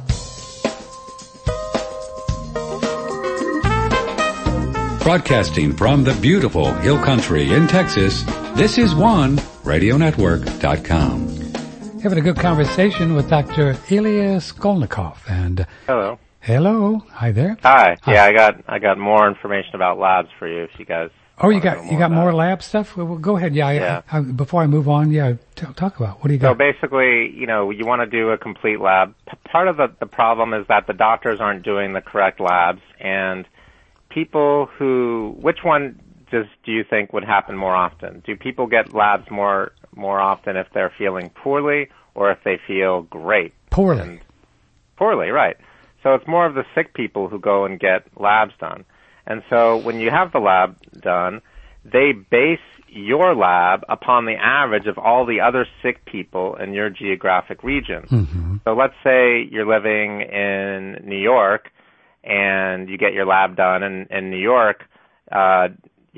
Broadcasting from the beautiful Hill Country in Texas, this is one radio network dot com. Having a good conversation with Doctor Ilya Skolnikov. And Hello. Hello. Hi there. Hi. Hi. Yeah, I got I got more information about labs for you if you guys. Oh, you wanna know got you got about more it. lab stuff? Well, go ahead. Yeah. I, Yeah. I, I, before I move on, yeah, t- talk about what do you So got? basically, you know, you want to do a complete lab. P- Part of the, the problem is that the doctors aren't doing the correct labs, and people who, which one does do you think would happen more often? Do people get labs more more often if they're feeling poorly or if they feel great? Poorly. And poorly, right. So it's more of the sick people who go and get labs done. And so when you have the lab done, they base your lab upon the average of all the other sick people in your geographic region. Mm-hmm. So let's say you're living in New York and you get your lab done in, in New York, uh,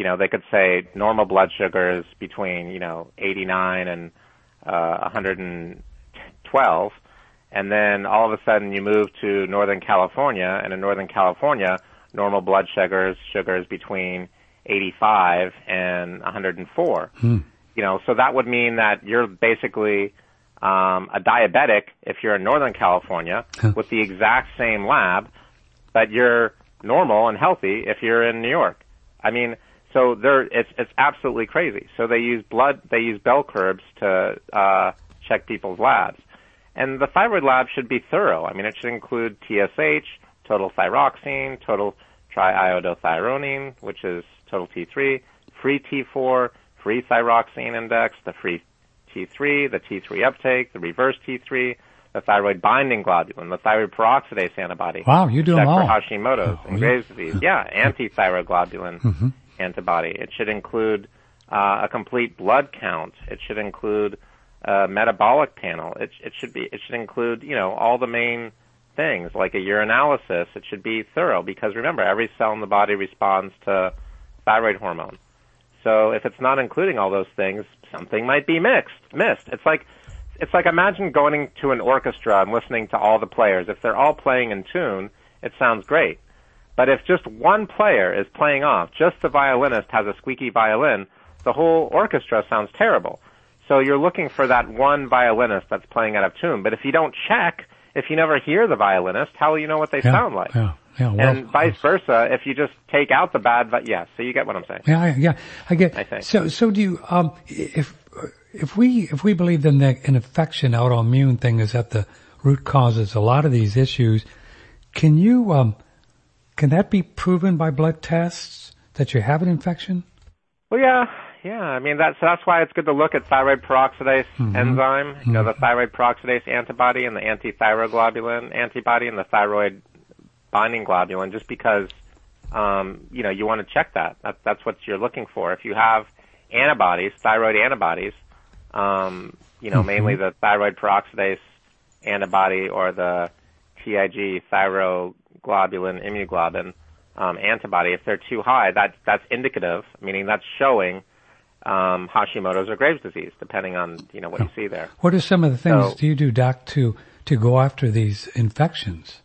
you know, they could say normal blood sugar is between, you know, eighty-nine and uh, one hundred twelve, and then all of a sudden you move to Northern California, and in Northern California, normal blood sugars sugars between eighty-five and one hundred four. Hmm. You know, so that would mean that you're basically um, a diabetic if you're in Northern California huh. with the exact same lab, but you're normal and healthy if you're in New York. I mean, so they're, it's it's absolutely crazy. So they use blood, they use bell curves to uh, check people's labs, and the thyroid lab should be thorough. I mean, it should include T S H, total thyroxine, total triiodothyronine, which is total T three, free T four, free thyroxine index, the free T three, the T three uptake, the reverse T three, the thyroid binding globulin, the thyroid peroxidase antibody. Wow, you do them all. For Hashimoto's oh, and yeah. Graves' disease. Yeah, anti-thyroid globulin mm-hmm. antibody. It should include uh, a complete blood count. It should include a metabolic panel. It, it should be. It should include, you know, all the main things like a urinalysis. It should be thorough because remember, every cell in the body responds to thyroid hormone. So if it's not including all those things, something might be mixed, missed. It's like, it's like imagine going to an orchestra and listening to all the players. If they're all playing in tune, it sounds great. But if just one player is playing off, just the violinist has a squeaky violin, the whole orchestra sounds terrible. So you're looking for that one violinist that's playing out of tune. But if you don't check, if you never hear the violinist, how will you know what they yeah, sound like? Yeah, yeah, well, and vice versa, if you just take out the bad, but yeah, so you get what I'm saying. Yeah, I, yeah, I get. I think. So, so do you? Um, if if we if we believe that an infection, autoimmune thing is at the root causes a lot of these issues, can you um, can that be proven by blood tests that you have an infection? Well, yeah. Yeah, I mean, that's, that's why it's good to look at thyroid peroxidase mm-hmm. enzyme, you know, the thyroid peroxidase antibody and the anti-thyroid globulin antibody and the thyroid binding globulin, just because, um, you know, you want to check that. that. That's what you're looking for. If you have antibodies, thyroid antibodies, um, you know, mm-hmm. mainly the thyroid peroxidase antibody or the T I G thyroglobulin immunoglobulin um, antibody, if they're too high, that, that's indicative, meaning that's showing Um, Hashimoto's or Graves' disease, depending on, you know, what you see there. What are some of the things so, do you do, Doc, to, to go after these infections?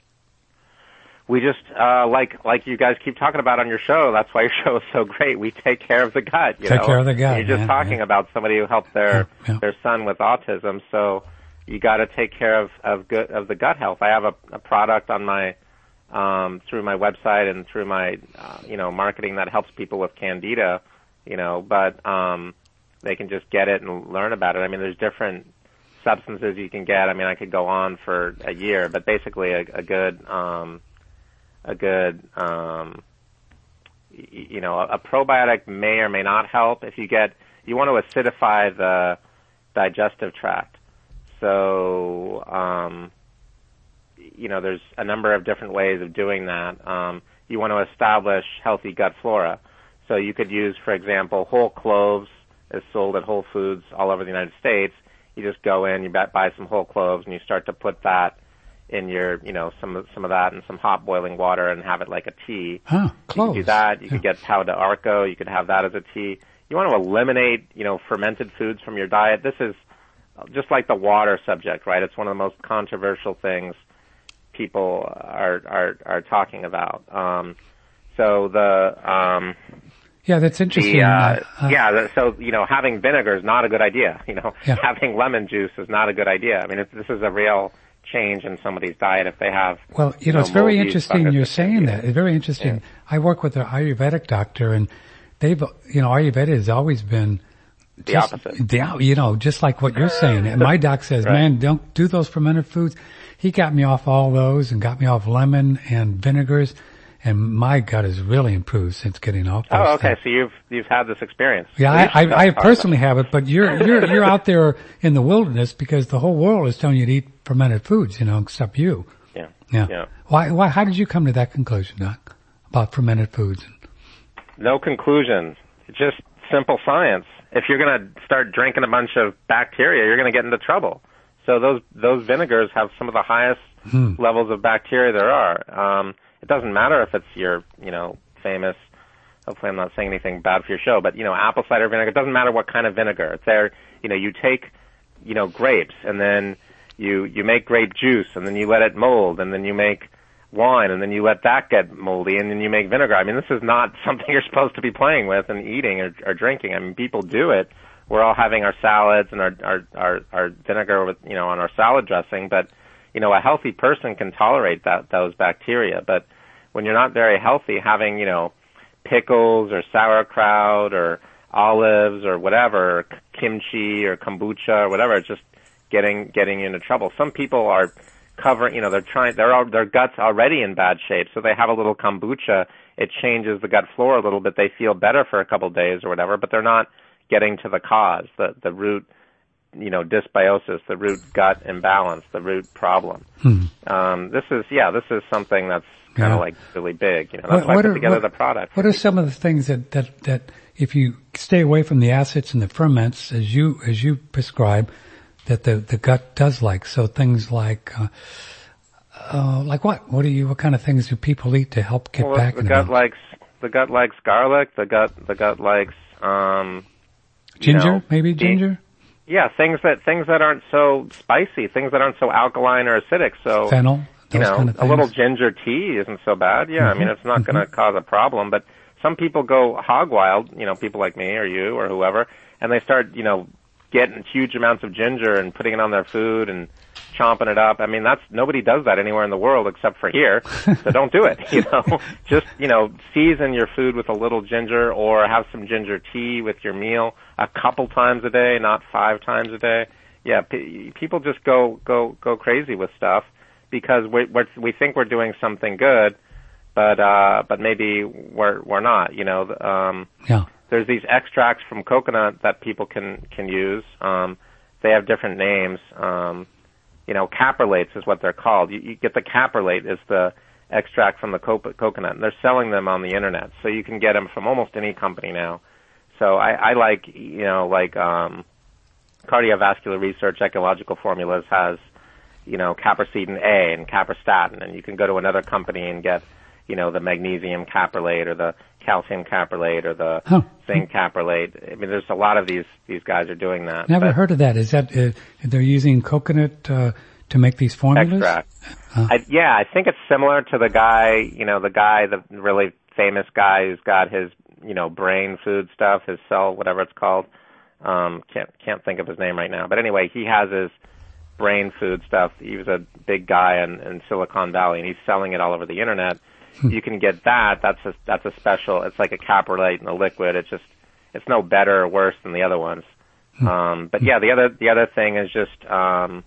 We just, uh, like, like you guys keep talking about on your show, that's why your show is so great. We take care of the gut, you take know. care of the gut. You're just yeah, talking yeah. about somebody who helped their, yeah, yeah. their son with autism, so you gotta take care of, of good, of the gut health. I have a, a product on my, um, through my website and through my, uh, you know, marketing that helps people with candida. You know, but um, they can just get it and learn about it. I mean, there's different substances you can get. I mean, I could go on for a year, but basically, a, a good, um, a good, um, y- you know, a, a probiotic may or may not help. If you get, you want to acidify the digestive tract. So, um, you know, there's a number of different ways of doing that. Um, you want to establish healthy gut flora. So you could use, for example, whole cloves is sold at Whole Foods all over the United States. You just go in, you buy some whole cloves, and you start to put that in your, you know, some of, some of that in some hot boiling water and have it like a tea. Huh, cloves. You could do that. You yeah. could get pau de arco. You could have that as a tea. You want to eliminate, you know, fermented foods from your diet. This is just like the water subject, right? It's one of the most controversial things people are are, are talking about. Um, so the um, Yeah, that's interesting. The, uh, uh, yeah, so, you know, having vinegar is not a good idea. You know, yeah. having lemon juice is not a good idea. I mean, if this is a real change in somebody's diet if they have. Well, you know, you it's know, very moldy interesting fungus you're or saying something. that. It's very interesting. Yeah. I work with an Ayurvedic doctor, and they've, you know, Ayurveda has always been The just, opposite. The, you know, just like what you're saying. And my doc says, Right. man, don't do those fermented foods. He got me off all those and got me off lemon and vinegars. And my gut has really improved since getting off those Oh, okay. stuff. So you've you've had this experience. Yeah, So you I, should I, I talk personally about have it, but you're you're you're out there in the wilderness because the whole world is telling you to eat fermented foods, you know, except you. it. Yeah. Yeah. Yeah. Why? Why? How did you come to that conclusion, Doc, about fermented foods? No conclusion. Just simple science. If you're going to start drinking a bunch of bacteria, you're going to get into trouble. So those those vinegars have some of the highest Hmm. levels of bacteria there are. Um, it doesn't matter if it's your, you know, famous hopefully I'm not saying anything bad for your show, but, you know, apple cider vinegar, it doesn't matter what kind of vinegar. It's there, you know, you take, you know, grapes, and then you, you make grape juice, and then you let it mold, and then you make wine, and then you let that get moldy, and then you make vinegar. I mean, this is not something you're supposed to be playing with and eating or, or drinking. I mean, people do it. We're all having our salads and our, our, our, our vinegar with, you know, on our salad dressing, but, you know, a healthy person can tolerate that, those bacteria. But when you're not very healthy, having, you know, pickles or sauerkraut or olives or whatever, or kimchi or kombucha or whatever, it's just getting, getting you into trouble. Some people are covering, you know, they're trying, they're all, their gut's already in bad shape, so they have a little kombucha. It changes the gut flora a little bit. They feel better for a couple of days or whatever, but they're not getting to the cause, the, the root, you know, dysbiosis, the root gut imbalance, the root problem. Hmm. Um, this is, yeah, this is something that's kind of yeah. like really big. You know, that's what, why I put are, together what, the product. What are some of the things that, that, that if you stay away from the acids and the ferments, as you, as you prescribe, that the, the gut does like? So things like, uh, uh, like what? What do you, what kind of things do people eat to help get well, back the in gut the likes, the gut likes garlic, the gut, the gut likes, um, ginger, you know, maybe ginger? Yeah, things that, things that aren't so spicy, things that aren't so alkaline or acidic. So, fennel, you know, kind of a little ginger tea isn't so bad. Yeah, mm-hmm. I mean, it's not mm-hmm. going to cause a problem, but some people go hog wild, you know, people like me or you or whoever, and they start, you know, getting huge amounts of ginger and putting it on their food and chomping it up. I mean, that's, nobody does that anywhere in the world except for here. So don't do it, you know. Just, you know, season your food with a little ginger or have some ginger tea with your meal a couple times a day, not five times a day. Yeah, p- people just go, go, go crazy with stuff because we we're, we think we're doing something good, but, uh, but maybe we're, we're not, you know. Um, yeah. There's these extracts from coconut that people can, can use. Um, they have different names. Um, you know, caprolates is what they're called. You, you get the caprolate is the extract from the co- coconut, and they're selling them on the internet. So you can get them from almost any company now. So I, I like, you know, like, um, Cardiovascular Research Ecological Formulas has, you know, capracedin A and caprostatin, and you can go to another company and get, you know, the magnesium caprolate or the calcium caprolate or the huh. zinc caprolate. I mean, there's a lot of these, these guys are doing that. Never but heard of that. Is that, uh, they're using coconut, uh, to make these formulas? Extract. Huh. I, yeah, I think it's similar to the guy, you know, the guy, the really famous guy who's got his, you know, brain food stuff, his cell, whatever it's called. Um, can't, can't think of his name right now. But anyway, he has his brain food stuff. He was a big guy in, in Silicon Valley, and he's selling it all over the internet. You can get that. That's a, that's a special, it's like a caprolate in a liquid. It's just, it's no better or worse than the other ones. Um, but yeah, the other, the other thing is just, um,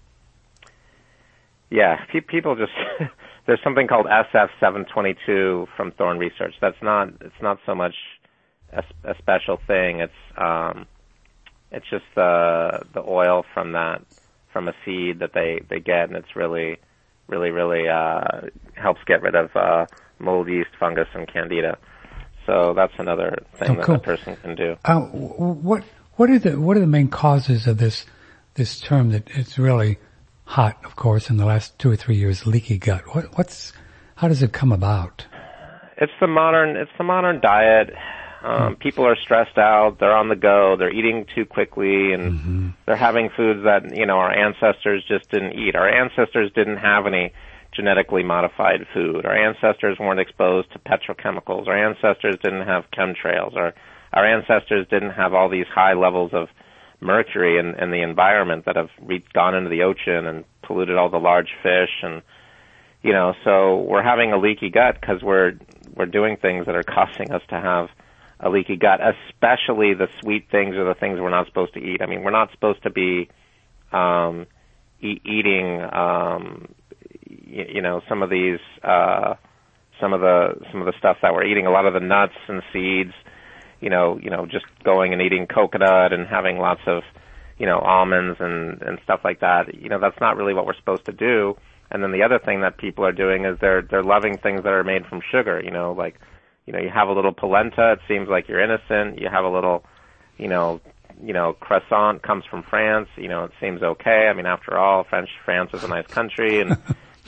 yeah, pe- people just, there's something called S F seven twenty-two from Thorne Research. That's not, it's not so much a, a special thing. It's, um, it's just the, the oil from that, from a seed that they, they get, and it's really, really, really, uh, helps get rid of, uh, mold, yeast, fungus, and candida. So that's another thing oh, that cool. a person can do. Uh, what what are the what are the main causes of this this term that it's really hot, of course, in the last two or three years, leaky gut? What what's how does it come about? It's the modern it's the modern diet. Um, hmm. People are stressed out. They're on the go. They're eating too quickly, and mm-hmm. they're having foods that you know our ancestors just didn't eat. Our ancestors didn't have any genetically modified food. Our ancestors weren't exposed to petrochemicals. Our ancestors didn't have chemtrails. Our, our ancestors didn't have all these high levels of mercury in, in the environment that have re- gone into the ocean and polluted all the large fish. And, you know, so we're having a leaky gut because we're, we're doing things that are causing us to have a leaky gut, especially the sweet things or the things we're not supposed to eat. I mean, we're not supposed to be, um, e- eating, um, you know, some of these, uh, some of the, some of the stuff that we're eating, a lot of the nuts and seeds, you know, you know, just going and eating coconut and having lots of, you know, almonds and, and stuff like that. You know, that's not really what we're supposed to do. And then the other thing that people are doing is they're, they're loving things that are made from sugar, you know, like, you know, you have a little polenta, it seems like you're innocent. You have a little, you know, you know, croissant comes from France, you know, it seems okay. I mean, after all, French, France is a nice country, and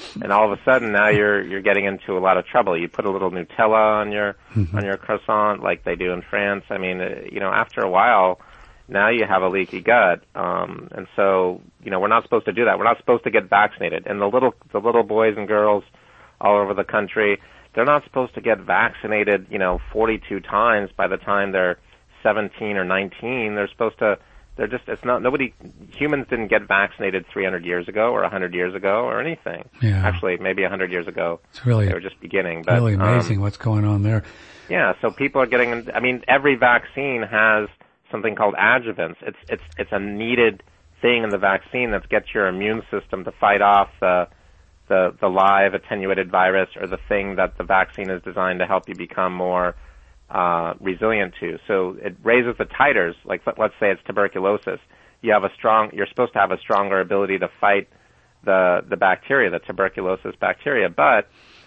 and all of a sudden now you're you're getting into a lot of trouble. You put a little Nutella on your Mm-hmm. on your croissant like they do in France. I mean, uh, you know, after a while, now you have a leaky gut, um, and so you know we're not supposed to do that. We're not supposed to get vaccinated. And the little the little boys and girls all over the country, they're not supposed to get vaccinated, you know, forty-two times by the time they're seventeen or nineteen. They're supposed to. They're just, it's not, nobody, humans didn't get vaccinated three hundred years ago or one hundred years ago or anything. Yeah. Actually, maybe one hundred years ago. It's really, they were just beginning. But, really amazing um, what's going on there. Yeah, so people are getting, I mean, every vaccine has something called adjuvants. It's, it's, it's a needed thing in the vaccine that gets your immune system to fight off the, the, the live attenuated virus or the thing that the vaccine is designed to help you become more Uh, resilient to. So it raises the titers. Like let's say it's tuberculosis. You have a strong. You're supposed to have a stronger ability to fight the the bacteria, the tuberculosis bacteria. But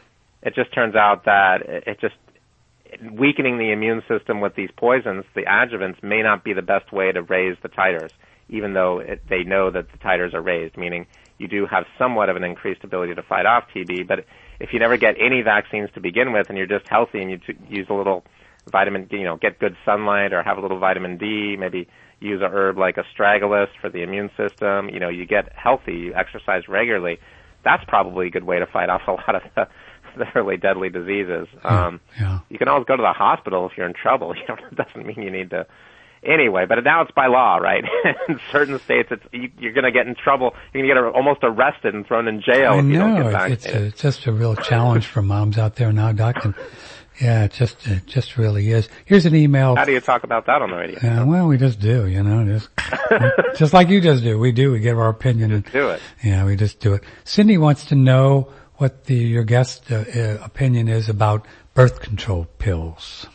it just turns out that it, it just weakening the immune system with these poisons, the adjuvants, may not be the best way to raise the titers, even though it, they know that the titers are raised. Meaning you do have somewhat of an increased ability to fight off T B. But if you never get any vaccines to begin with, and you're just healthy and you t- use a little vitamin, you know, get good sunlight or have a little vitamin D, maybe use a herb like astragalus for the immune system, you know, you get healthy, you exercise regularly, that's probably a good way to fight off a lot of the, the really deadly diseases. Yeah, um, yeah. You can always go to the hospital if you're in trouble. You know, it doesn't mean you need to. Anyway, but now it's by law, right? In certain states, it's you, you're going to get in trouble. You're going to get almost arrested and thrown in jail I if you don't know, get vaccinated. it's, a, it's just a real challenge for moms out there now, Doc. And yeah, it just, it just really is. Here's an email. How do you talk about that on the radio? Yeah, well, we just do, you know, just, just like you just do. We do. We give our opinion. Just do it. Yeah, we just do it. Cindy wants to know what the, your guest uh, uh, opinion is about birth control pills.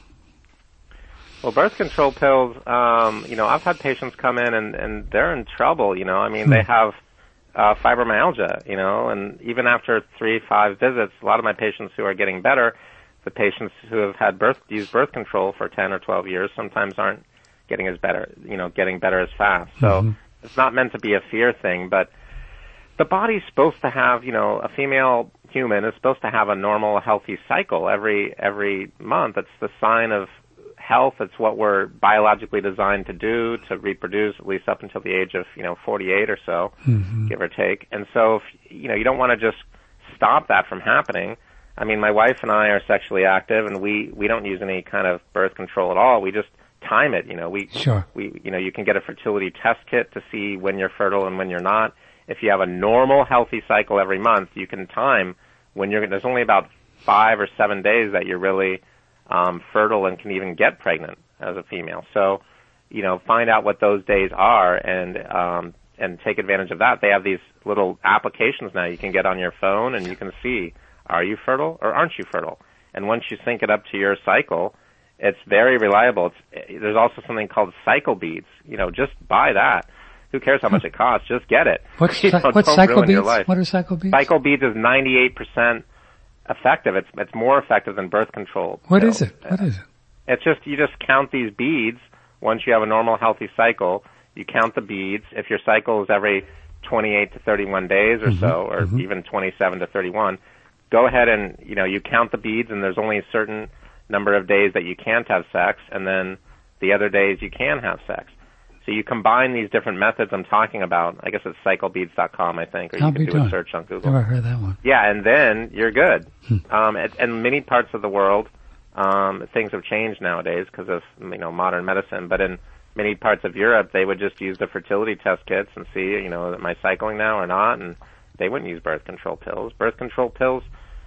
Well, birth control pills, um, you know, I've had patients come in and, and they're in trouble, you know. I mean, Hmm. they have uh, fibromyalgia, you know, and even after three, five visits, a lot of my patients who are getting better, the patients who have had birth, used birth control for ten or twelve years sometimes aren't getting as better, you know, getting better as fast. So Mm-hmm. it's not meant to be a fear thing, but the body's supposed to have, you know, a female human is supposed to have a normal, healthy cycle every every month. It's the sign of health. It's what we're biologically designed to do, to reproduce, at least up until the age of, you know, forty-eight or so, Mm-hmm. give or take. And so, if, you know, you don't want to just stop that from happening. I mean, my wife and I are sexually active, and we, we don't use any kind of birth control at all. We just time it, you know. We, Sure. we, you know, you can get a fertility test kit to see when you're fertile and when you're not. If you have a normal, healthy cycle every month, you can time when you're, there's only about five or seven days that you're really um, fertile and can even get pregnant as a female. So, you know, find out what those days are and um, and take advantage of that. They have these little applications now you can get on your phone, and you can see, are you fertile or aren't you fertile? And once you sync it up to your cycle, it's very reliable. It's, there's also something called cycle beads. You know, just buy that. Who cares how much it costs? Just get it. What's, You know, what's don't cycle ruin your beads? life. What are cycle beads? Cycle beads is ninety-eight percent effective. It's it's more effective than birth control. What pills. is it? What is it? It's just, you just count these beads. Once you have a normal, healthy cycle, you count the beads. If your cycle is every twenty-eight to thirty-one days or Mm-hmm. so, or Mm-hmm. even twenty-seven to thirty-one, go ahead and, you know, you count the beads, and there's only a certain number of days that you can't have sex, and then the other days you can have sex. So you combine these different methods I'm talking about. I guess it's cycle beads dot com, I think, or you I'll can be do doing. a search on Google. Never heard that one. Yeah, and then you're good. Hmm. Um, and, and many parts of the world, um, things have changed nowadays because of, you know, modern medicine. But in many parts of Europe, they would just use the fertility test kits and see, you know, am I cycling now or not? And they wouldn't use birth control pills. Birth control pills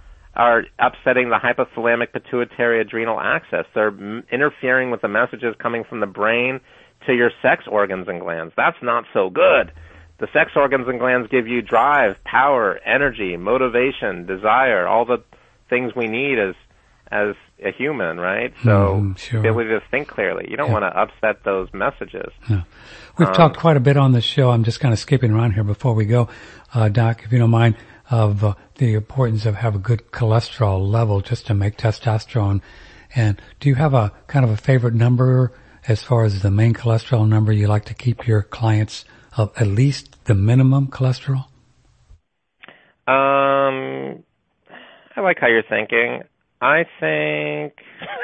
are upsetting the hypothalamic pituitary adrenal axis. They're m- interfering with the messages coming from the brain to your sex organs and glands. That's not so good. The sex organs and glands give you drive, power, energy, motivation, desire, all the things we need as as a human, right? So Mm, sure. the ability to think clearly. You don't Yeah. want to upset those messages. Yeah. We've Um, talked quite a bit on this show. I'm just kind of skipping around here before we go, uh, Doc, if you don't mind, of uh, the importance of have a good cholesterol level just to make testosterone. And do you have a kind of a favorite number as far as the main cholesterol number you like to keep your clients of at least the minimum cholesterol? Um, I like how you're thinking. I think.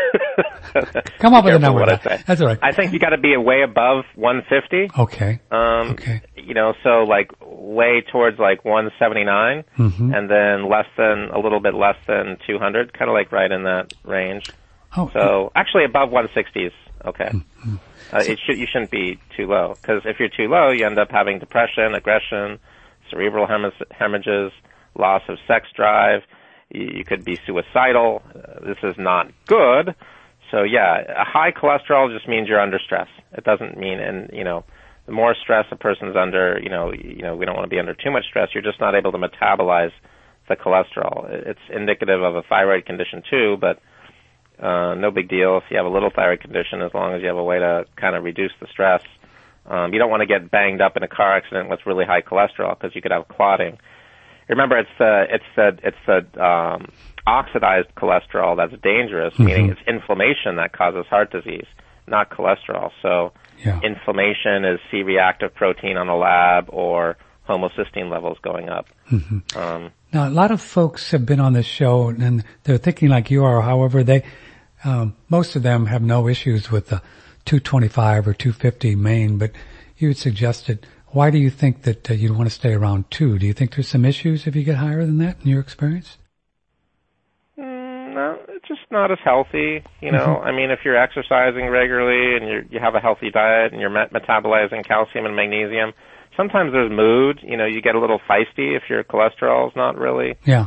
Come up with a number. What I say. That's all right. I think you got to be way above one fifty. Okay. Um, okay. You know, so like way towards like one seventy-nine, mm-hmm. and then less than a little bit less than two hundred, kind of like right in that range. Oh. So actually above one sixty is okay. Mm-hmm. Uh, it should you shouldn't be too low, because if you're too low, you end up having depression, aggression, cerebral hem- hemorrhages, loss of sex drive. You could be suicidal. Uh, this is not good. So yeah, a high cholesterol just means you're under stress. It doesn't mean, and you know, the more stress a person's under, you know, you know, we don't want to be under too much stress. You're just not able to metabolize the cholesterol. It's indicative of a thyroid condition too, but uh, no big deal if you have a little thyroid condition, as long as you have a way to kind of reduce the stress. Um, you don't want to get banged up in a car accident with really high cholesterol, because you could have clotting. Remember, it's the it's the it's the um, oxidized cholesterol that's dangerous, mm-hmm. meaning it's inflammation that causes heart disease, not cholesterol. So, yeah. inflammation is C-reactive protein on the lab, or homocysteine levels going up. Mm-hmm. Um, now, a lot of folks have been on this show, and they're thinking like you are. However, they um, most of them have no issues with the two twenty-five or two fifty main, but you had suggested. Why do you think that uh, you'd want to stay around two? Do you think there's some issues if you get higher than that in your experience? Mm, no, it's just not as healthy. You know, mm-hmm. I mean, if you're exercising regularly and you you have a healthy diet and you're met- metabolizing calcium and magnesium, sometimes there's mood. You know, you get a little feisty if your cholesterol is not really yeah,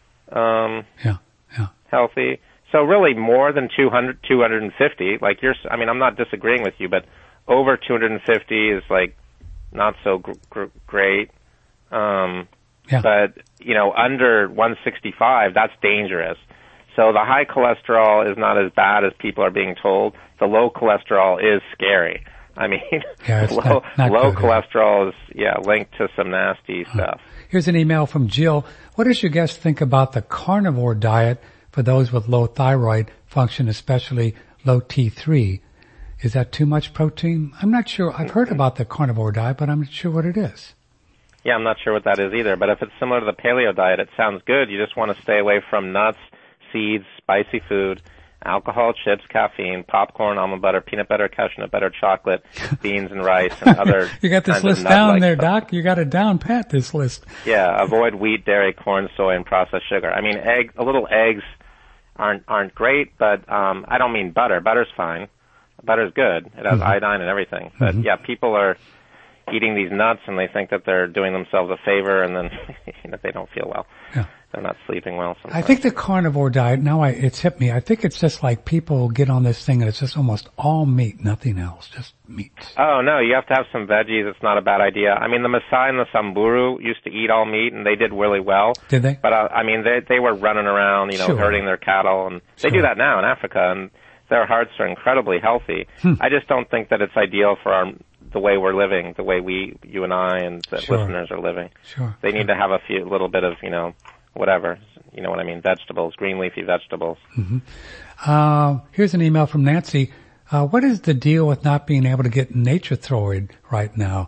um, yeah, yeah, healthy. So really, more than two hundred, two fifty. Like you're, I mean, I'm not disagreeing with you, but over two fifty is like not so gr- gr- great. Um, yeah. But, you know, under one sixty-five, that's dangerous. So the high cholesterol is not as bad as people are being told. The low cholesterol is scary. I mean, yeah, low, not, not low good, cholesterol is, yeah, linked to some nasty huh. stuff. Here's an email from Jill. What does your guest think about the carnivore diet for those with low thyroid function, especially low T three? Is that too much protein? I'm not sure. I've heard about the carnivore diet, but I'm not sure what it is. Yeah, I'm not sure what that is either. But if it's similar to the paleo diet, it sounds good. You just want to stay away from nuts, seeds, spicy food, alcohol, chips, caffeine, popcorn, almond butter, peanut butter, cashew nut butter, chocolate, beans and rice, and other You got this list down there, stuff. Doc. You got it down pat, this list. Yeah, avoid wheat, dairy, corn, soy, and processed sugar. I mean, egg, a little eggs aren't aren't great, but um, I don't mean butter. Butter's fine. Butter's good. It has mm-hmm. iodine and everything. But mm-hmm. yeah, people are eating these nuts and they think that they're doing themselves a favor, and then you know, they don't feel well. Yeah. They're not sleeping well sometimes. I think the carnivore diet, now I, it's hit me. I think it's just like people get on this thing and it's just almost all meat, nothing else, just meat. Oh, no, you have to have some veggies. It's not a bad idea. I mean, the Maasai and the Samburu used to eat all meat, and they did really well. Did they? But, uh, I mean, they they were running around, you know, sure. herding their cattle, and they sure. do that now in Africa, and their hearts are incredibly healthy. Hmm. I just don't think that it's ideal for our the way we're living, the way we, you and I, and the sure. listeners are living. Sure. They sure. need to have a few little bit of, you know, whatever, you know what I mean, vegetables, green leafy vegetables. Mm-hmm. Uh, here's an email from Nancy. Uh, what is the deal with not being able to get Nature-Throid right now?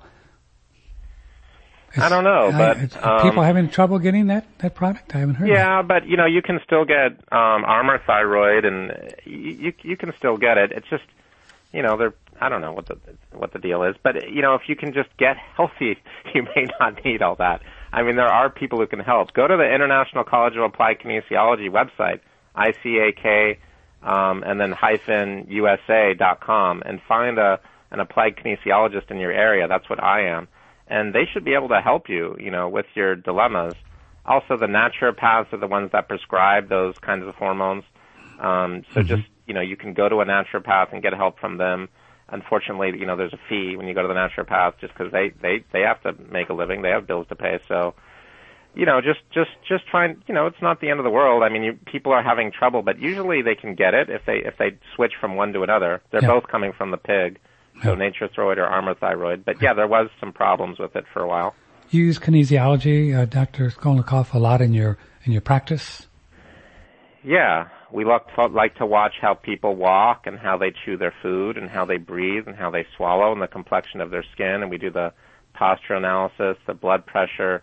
Is, I don't know, but are um, people having trouble getting that, that product? I haven't heard. Yeah, that. but you know, you can still get um, Armour Thyroid, and you you can still get it. It's just, you know, they're I don't know what the what the deal is, but you know, if you can just get healthy, you may not need all that. I mean, there are people who can help. Go to the International College of Applied Kinesiology website, I C A K, um, and then hyphen U S A dot com, and find a an applied kinesiologist in your area. That's what I am. And they should be able to help you, you know, with your dilemmas. Also, the naturopaths are the ones that prescribe those kinds of hormones. Um, so mm-hmm. just, you know, you can go to a naturopath and get help from them. Unfortunately, you know, there's a fee when you go to the naturopath just because they, they, they have to make a living. They have bills to pay. So, you know, just, just, just try and, you know, it's not the end of the world. I mean, you, people are having trouble, but usually they can get it if they, if they switch from one to another. They're yeah. both coming from the pig. So Nature-Throid or Armour Thyroid. But yeah, there was some problems with it for a while. You use kinesiology, uh, Doctor Skolnikoff, a lot in your in your practice? Yeah. We look to, like to watch how people walk and how they chew their food and how they breathe and how they swallow and the complexion of their skin. And we do the posture analysis, the blood pressure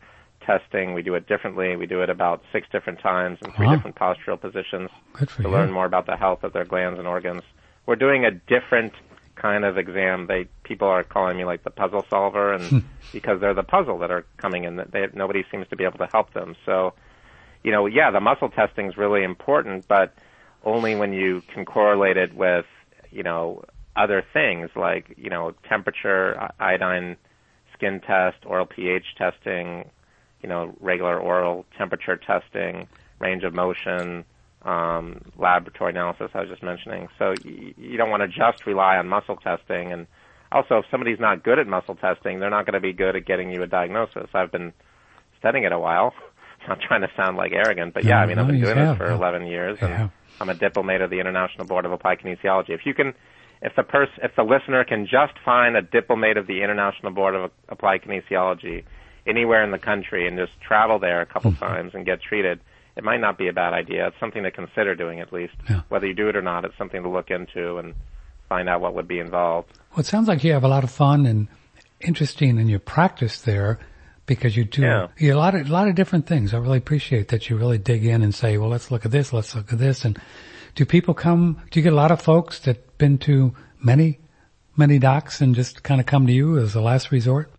testing. We do it differently. We do it about six different times in three Huh. different postural positions Good for to you. learn more about the health of their glands and organs. We're doing a different kind of exam. They people are calling me like the puzzle solver, and because they're the puzzle that are coming in, that they, nobody seems to be able to help them. So, you know, yeah, the muscle testing is really important, but only when you can correlate it with, you know, other things like, you know, temperature, iodine, skin test, oral pH testing, you know, regular oral temperature testing, range of motion, um, laboratory analysis I was just mentioning. So y- you don't want to just rely on muscle testing. And also, if somebody's not good at muscle testing, they're not going to be good at getting you a diagnosis. I've been studying it a while. I'm not trying to sound like arrogant, but yeah, No, I mean, I've no, been you doing have, this for yeah. eleven years, and Yeah. I'm a diplomate of the International Board of Applied Kinesiology. If you can, if the pers- if the listener can just find a diplomate of the International Board of Applied Kinesiology anywhere in the country and just travel there a couple Mm-hmm. times and get treated, it might not be a bad idea. It's something to consider doing at least. Yeah. Whether you do it or not, it's something to look into and find out what would be involved. Well, it sounds like you have a lot of fun and interesting in your practice there, because you do Yeah. you, a lot of a lot of different things. I really appreciate that you really dig in and say, well, let's look at this, let's look at this. And do people come? Do you get a lot of folks that been to many many docs and just kind of come to you as a last resort?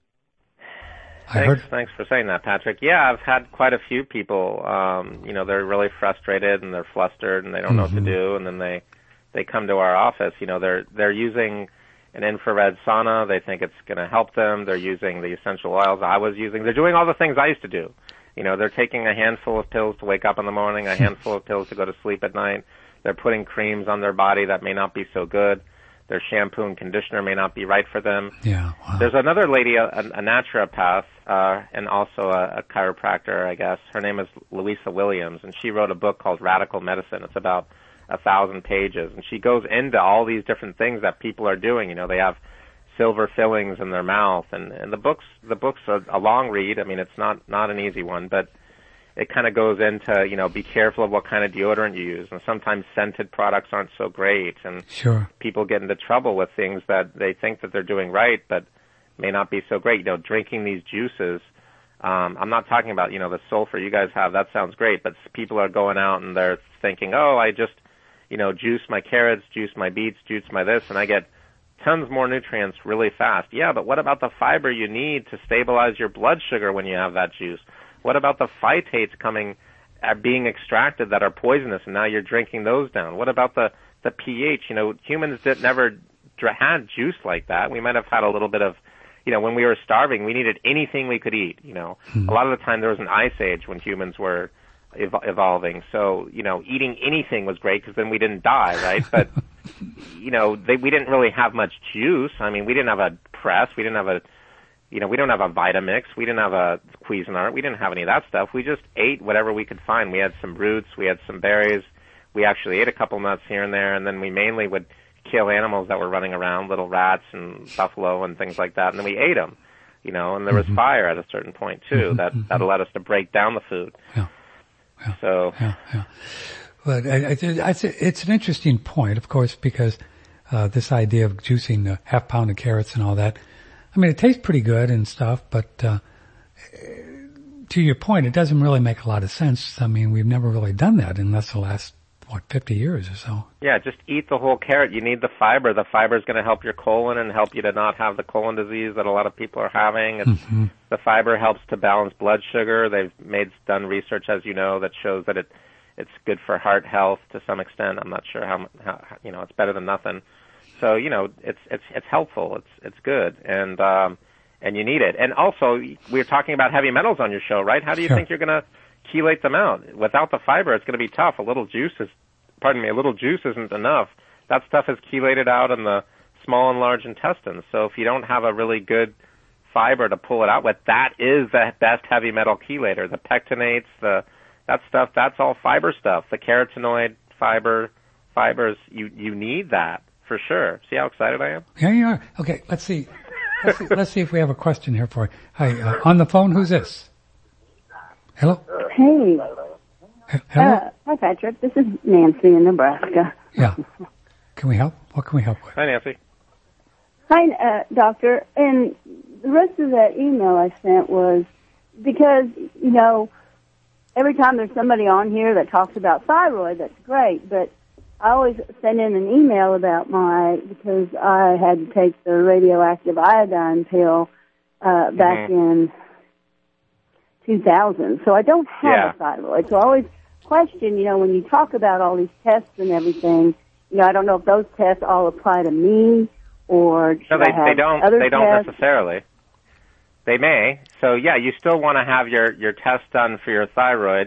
I Thanks, heard. thanks for saying that, Patrick. Yeah, I've had quite a few people. Um, you know, they're really frustrated and they're flustered and they don't know what to do, and then they they come to our office. You know, they're they're using an infrared sauna. They think it's going to help them. They're using the essential oils I was using. They're doing all the things I used to do. You know, they're taking a handful of pills to wake up in the morning, a handful of pills to go to sleep at night. They're putting creams on their body that may not be so good. Their shampoo and conditioner may not be right for them. Yeah. Wow. There's another lady, a, a naturopath, uh, and also a, a chiropractor, I guess. Her name is Louisa Williams, and she wrote a book called Radical Medicine. It's about a thousand pages, and she goes into all these different things that people are doing. You know, they have silver fillings in their mouth, and, and the book's the book's a, a long read. I mean, it's not not an easy one, but it kind of goes into, you know, be careful of what kind of deodorant you use, and sometimes scented products aren't so great, and Sure. people get into trouble with things that they think that they're doing right, but may not be so great. You know, drinking these juices. Um, I'm not talking about, you know, the sulfur you guys have. That sounds great, but people are going out and they're thinking, oh, I just, you know, juice my carrots, juice my beets, juice my this, and I get tons more nutrients really fast. Yeah, but what about the fiber you need to stabilize your blood sugar when you have that juice? What about the phytates coming, uh, being extracted that are poisonous, and now you're drinking those down? What about the, the pH? You know, humans did never dr- had juice like that. We might have had a little bit of, you know, when we were starving, we needed anything we could eat, you know. A lot of the time there was an ice age when humans were ev- evolving. So, you know, eating anything was great because then we didn't die, right? But, you know, they, we didn't really have much juice. I mean, we didn't have a press. We didn't have a, you know, we don't have a Vitamix. We didn't have a Cuisinart. We didn't have any of that stuff. We just ate whatever we could find. We had some roots. We had some berries. We actually ate a couple nuts here and there, and then we mainly would kill animals that were running around, little rats and buffalo and things like that, and then we ate them, you know, and there was fire at a certain point, too, that, that allowed us to break down the food. Yeah. Yeah. So, Yeah, yeah. But I, I, I, it's an interesting point, of course, because uh, this idea of juicing the half pound of carrots and all that, I mean, it tastes pretty good and stuff, but uh, to your point, it doesn't really make a lot of sense. I mean, we've never really done that unless the last, what, fifty years or so. yeah, just eat the whole carrot. You need the fiber. The fiber is going to help your colon and help you to not have the colon disease that a lot of people are having. It's, Mm-hmm. The fiber helps to balance blood sugar. They've made done research, as you know, that shows that it it's good for heart health to some extent. I'm not sure how, how you know, it's better than nothing. So, you know, it's it's it's helpful. It's it's good, and um, and you need it. And also, we were talking about heavy metals on your show, right? How do you Sure. think you're going to chelate them out? Without the fiber, it's going to be tough. A little juice is, pardon me, a little juice isn't enough. That stuff is chelated out in the small and large intestines. So if you don't have a really good fiber to pull it out with, that is the best heavy metal chelator. The pectinates, the that stuff, that's all fiber stuff. The carotenoid fiber fibers, you you need that. For sure. See how excited I am? Yeah, you are. Okay, let's see. Let's see, let's see if we have a question here for you. Hi, uh, on the phone, who's this? Hello? Hey. H- Hello? Uh, hi, Patrick. This is Nancy in Nebraska. Yeah. Can we help? What can we help with? Hi, Nancy. Hi, uh, doctor. And the rest of that email I sent was because, you know, every time there's somebody on here that talks about thyroid, that's great, but I always send in an email about my, because I had to take the radioactive iodine pill uh, back mm-hmm. in two thousand. So I don't have yeah. a thyroid. So I always question, you know, when you talk about all these tests and everything, you know, I don't know if those tests all apply to me or should no, they, I have they don't, other they tests? don't necessarily. They may. So, yeah, you still want to have your, your test done for your thyroid.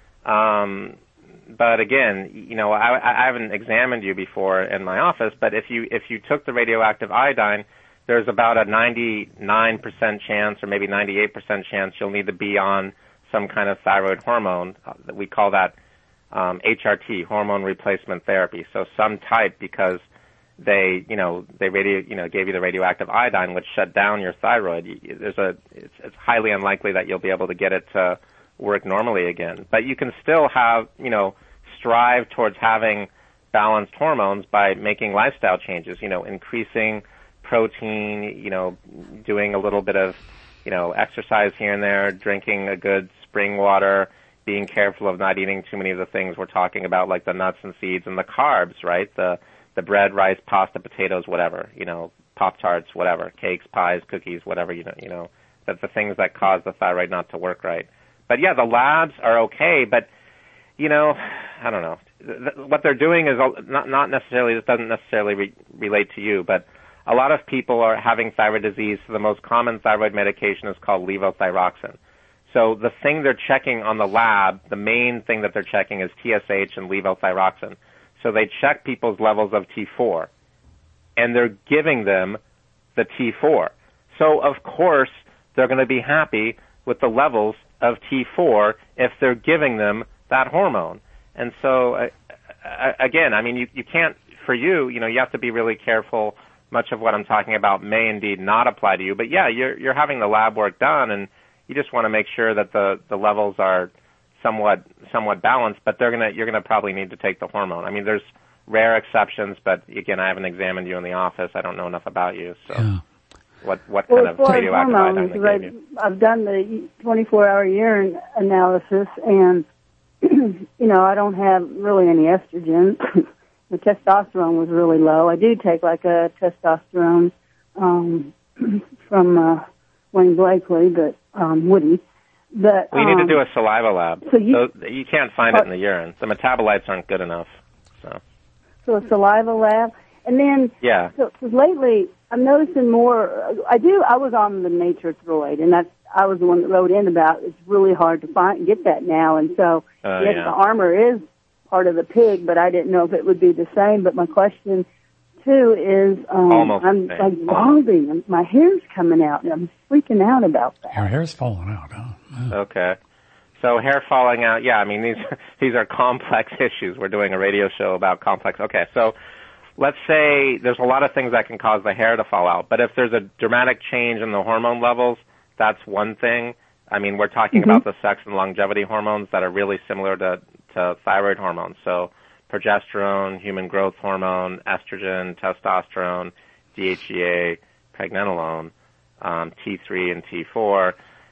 Um, but, again, you know, I, I haven't examined you before in my office, but if you if you took the radioactive iodine, there's about a ninety-nine percent chance or maybe ninety-eight percent chance you'll need to be on some kind of thyroid hormone. We call that um, H R T, hormone replacement therapy. So some type because they, you know, they radio, you know, gave you the radioactive iodine, which shut down your thyroid. There's a, it's, it's highly unlikely that you'll be able to get it to work normally again. But you can still have, you know, strive towards having balanced hormones by making lifestyle changes, you know, increasing protein, you know, doing a little bit of, you know, exercise here and there, drinking a good spring water, being careful of not eating too many of the things we're talking about, like the nuts and seeds and the carbs, right? The the bread, rice, pasta, potatoes, whatever, you know, Pop-Tarts, whatever, cakes, pies, cookies, whatever, you know, you know, that's the things that cause the thyroid not to work right. But yeah, the labs are okay, but, you know, I don't know. What they're doing is not, not necessarily, this doesn't necessarily re- relate to you, but a lot of people are having thyroid disease. So the most common thyroid medication is called levothyroxine. So the thing they're checking on the lab, the main thing that they're checking is T S H and levothyroxine. So they check people's levels of T four, and they're giving them the T four. So, of course, they're going to be happy with the levels of T four if they're giving them that hormone. And so, uh, again, I mean, you, you can't, for you, you know, you have to be really careful. Much of what I'm talking about may indeed not apply to you. But, yeah, you're, you're having the lab work done, and you just want to make sure that the, the levels are somewhat somewhat balanced, but they're gonna you're gonna probably need to take the hormone. I mean, there's rare exceptions, but again, I haven't examined you in the office. I don't know enough about you. So, yeah. what what well, kind of radioactive iodine they gave you? I've done the twenty-four hour urine analysis, and you know, I don't have really any estrogen. The testosterone was really low. I do take like a testosterone um, from uh, Wayne Blakely, but um, Woody. But, well, you um, need to do a saliva lab. So you, so you can't find uh, it in the urine. The metabolites aren't good enough. So, so a saliva lab, and then yeah. So, so lately, I'm noticing more. I do. I was on the Nature-Throid, and that's I was the one that wrote in about. It's really hard to find get that now, and so uh, yes, yeah. the armor is part of the pig, but I didn't know if it would be the same. But my question too is, um, Almost I'm the like balding, and my hair's coming out, and I'm freaking out about that. Your hair's falling out, huh? Yeah. Okay. So hair falling out, yeah, I mean, these these are complex issues. We're doing a radio show about complex. Okay, so let's say there's a lot of things that can cause the hair to fall out, but if there's a dramatic change in the hormone levels, that's one thing. I mean, we're talking mm-hmm. about the sex and longevity hormones that are really similar to, to thyroid hormones. So progesterone, human growth hormone, estrogen, testosterone, D H E A, pregnenolone, um, T three and T four,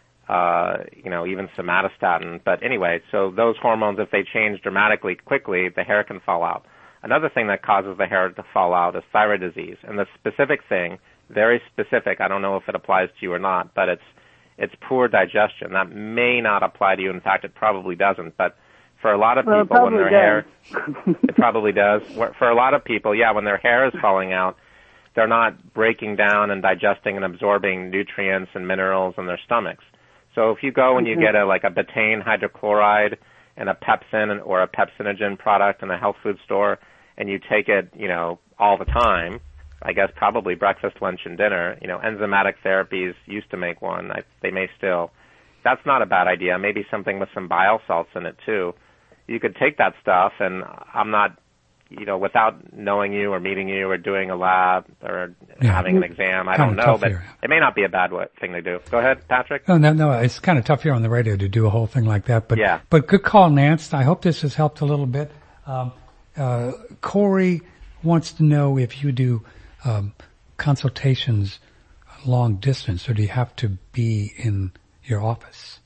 uh, you know, even somatostatin. But anyway, so those hormones, if they change dramatically quickly, the hair can fall out. Another thing that causes the hair to fall out is thyroid disease. And the specific thing, very specific, I don't know if it applies to you or not, but it's it's poor digestion. That may not apply to you. In fact, it probably doesn't. But for a lot of well, people, when their does. hair, it probably does. For a lot of people, yeah, when their hair is falling out, they're not breaking down and digesting and absorbing nutrients and minerals in their stomachs. So if you go and you get a like a betaine hydrochloride and a pepsin or a pepsinogen product in a health food store, and you take it, you know, all the time, I guess probably breakfast, lunch, and dinner, you know, enzymatic therapies used to make one. I, they may still. That's not a bad idea. Maybe something with some bile salts in it, too. You could take that stuff, and I'm not, you know, without knowing you or meeting you or doing a lab or yeah. having an exam, I kind don't know, but here. It may not be a bad thing to do. Go ahead, Patrick. No, no, no. It's kind of tough here on the radio to do a whole thing like that. But, yeah. but good call, Nance. I hope this has helped a little bit. Um, uh, Corey wants to know if you do um, consultations long distance, or do you have to be in your office?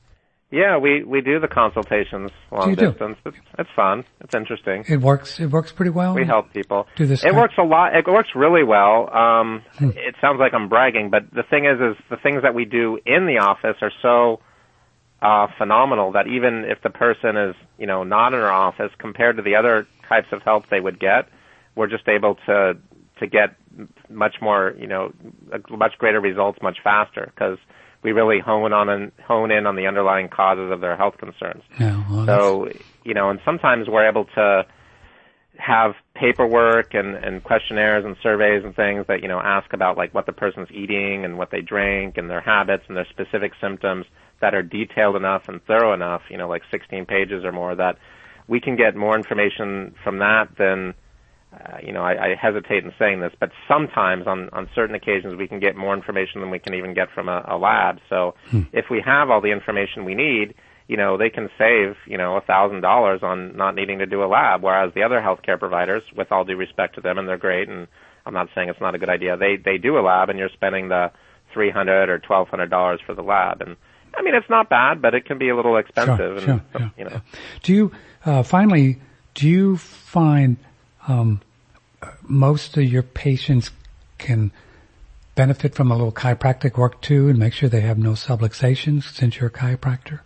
Yeah, we, we do the consultations long distance. It's, it's fun. It's interesting. It works. It works pretty well. We help people. Do this. It works a lot. It works really well. Um, hmm. It sounds like I'm bragging, but the thing is, is the things that we do in the office are so uh, phenomenal that even if the person is, you know, not in our office, compared to the other types of help they would get, we're just able to to get much more, you know, much greater results much faster because we really hone on and hone in on the underlying causes of their health concerns. Yeah, well, so, you know, and sometimes we're able to have paperwork and, and questionnaires and surveys and things that, you know, ask about like what the person's eating and what they drink and their habits and their specific symptoms that are detailed enough and thorough enough, you know, like sixteen pages or more, that we can get more information from that than, Uh, you know, I, I hesitate in saying this, but sometimes on, on certain occasions we can get more information than we can even get from a, a lab. So hmm. if we have all the information we need, you know, they can save, you know, a thousand dollars on not needing to do a lab, whereas the other healthcare providers, with all due respect to them, and they're great, and I'm not saying it's not a good idea, they, they do a lab and you're spending the three hundred dollars or twelve hundred dollars for the lab. And I mean, it's not bad, but it can be a little expensive. Sure, and, sure, yeah, you know. yeah. Do you, uh, finally, do you find, um, most of your patients can benefit from a little chiropractic work too, and make sure they have no subluxations since you're a chiropractor?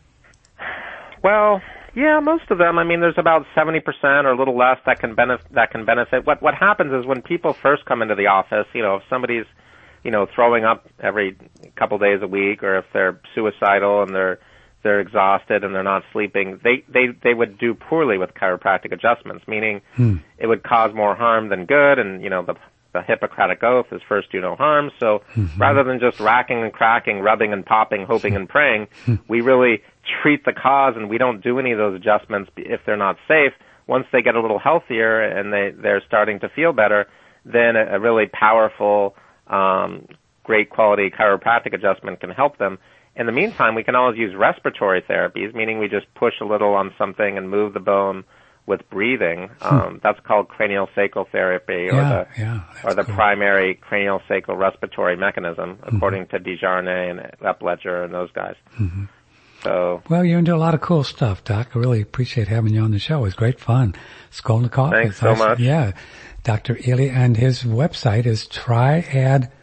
Well, yeah, most of them. I mean, there's about seventy percent or a little less that can benefit. That can benefit. What what happens is when people first come into the office, you know, if somebody's, you know, throwing up every couple days a week, or if they're suicidal and they're they're exhausted and they're not sleeping, they, they, they would do poorly with chiropractic adjustments, meaning hmm. it would cause more harm than good. And, you know, the, the Hippocratic Oath is first do no harm. So mm-hmm. rather than just racking and cracking, rubbing and popping, hoping and praying, we really treat the cause, and we don't do any of those adjustments if they're not safe. Once they get a little healthier and they, they're starting to feel better, then a, a really powerful, um, great quality chiropractic adjustment can help them. In the meantime, we can always use respiratory therapies, meaning we just push a little on something and move the bone with breathing. Hmm. Um, that's called craniosacral therapy, or yeah, the yeah, or the cool. primary craniosacral respiratory mechanism, according mm-hmm. to Desjarnais and Epledger and those guys. Mm-hmm. So, well, you're into a lot of cool stuff, Doc. I really appreciate having you on the show. It was great fun. Skolnikov. Thanks so nice, much. Yeah, Doctor Ilya, and his website is triad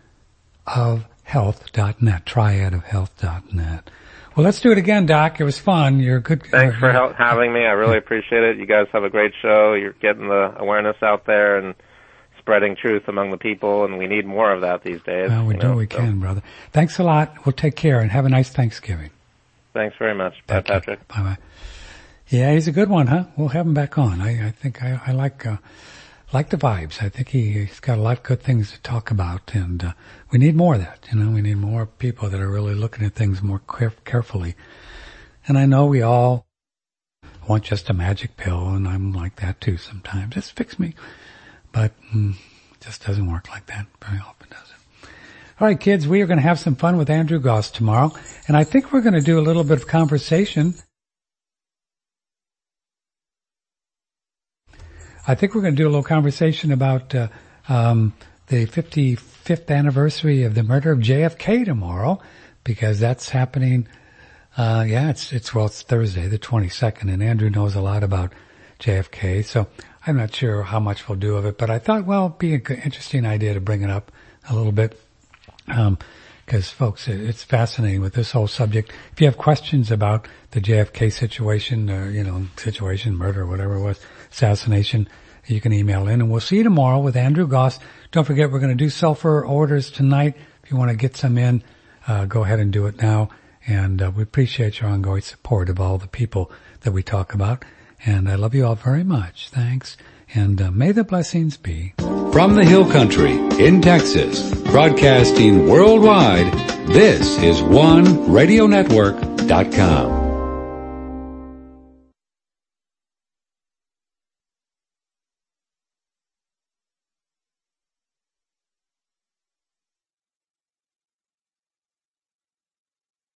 of health dot net, triad of health dot net. Well, let's do it again, Doc. It was fun. You're good. Thanks for help, having me. I really appreciate it. You guys have a great show. You're getting the awareness out there and spreading truth among the people, and we need more of that these days. Well, we you do know, what we so. can, brother. Thanks a lot. We'll take care and have a nice Thanksgiving. Thanks very much. Bye, Thank Patrick. You. Bye-bye. Yeah, he's a good one, huh? We'll have him back on. I, I think I, I like... Uh, like the vibes. I think he, he's got a lot of good things to talk about, and uh, we need more of that. You know, we need more people that are really looking at things more caref- carefully. And I know we all want just a magic pill, and I'm like that too sometimes. Just fix me. But mm, it just doesn't work like that very often, does it? All right, kids, we are going to have some fun with Andrew Goss tomorrow, and I think we're going to do a little bit of conversation. I think we're going to do a little conversation about uh, um, the fifty-fifth anniversary of the murder of J F K tomorrow, because that's happening. Uh, yeah, it's it's well, it's Thursday, the twenty-second, and Andrew knows a lot about J F K, so I'm not sure how much we'll do of it. But I thought, well, it'd be an interesting idea to bring it up a little bit, um, because folks, it, it's fascinating with this whole subject. If you have questions about the J F K situation, or you know, situation, murder, whatever it was. Assassination, you can email in, and we'll see you tomorrow with Andrew Goss. Don't forget, we're going to do sulfur orders tonight. If you want to get some in, uh, go ahead and do it now. And uh, we appreciate your ongoing support of all the people that we talk about. And I love you all very much. Thanks. And uh, may the blessings be. From the Hill Country in Texas, broadcasting worldwide, this is one radio network dot com.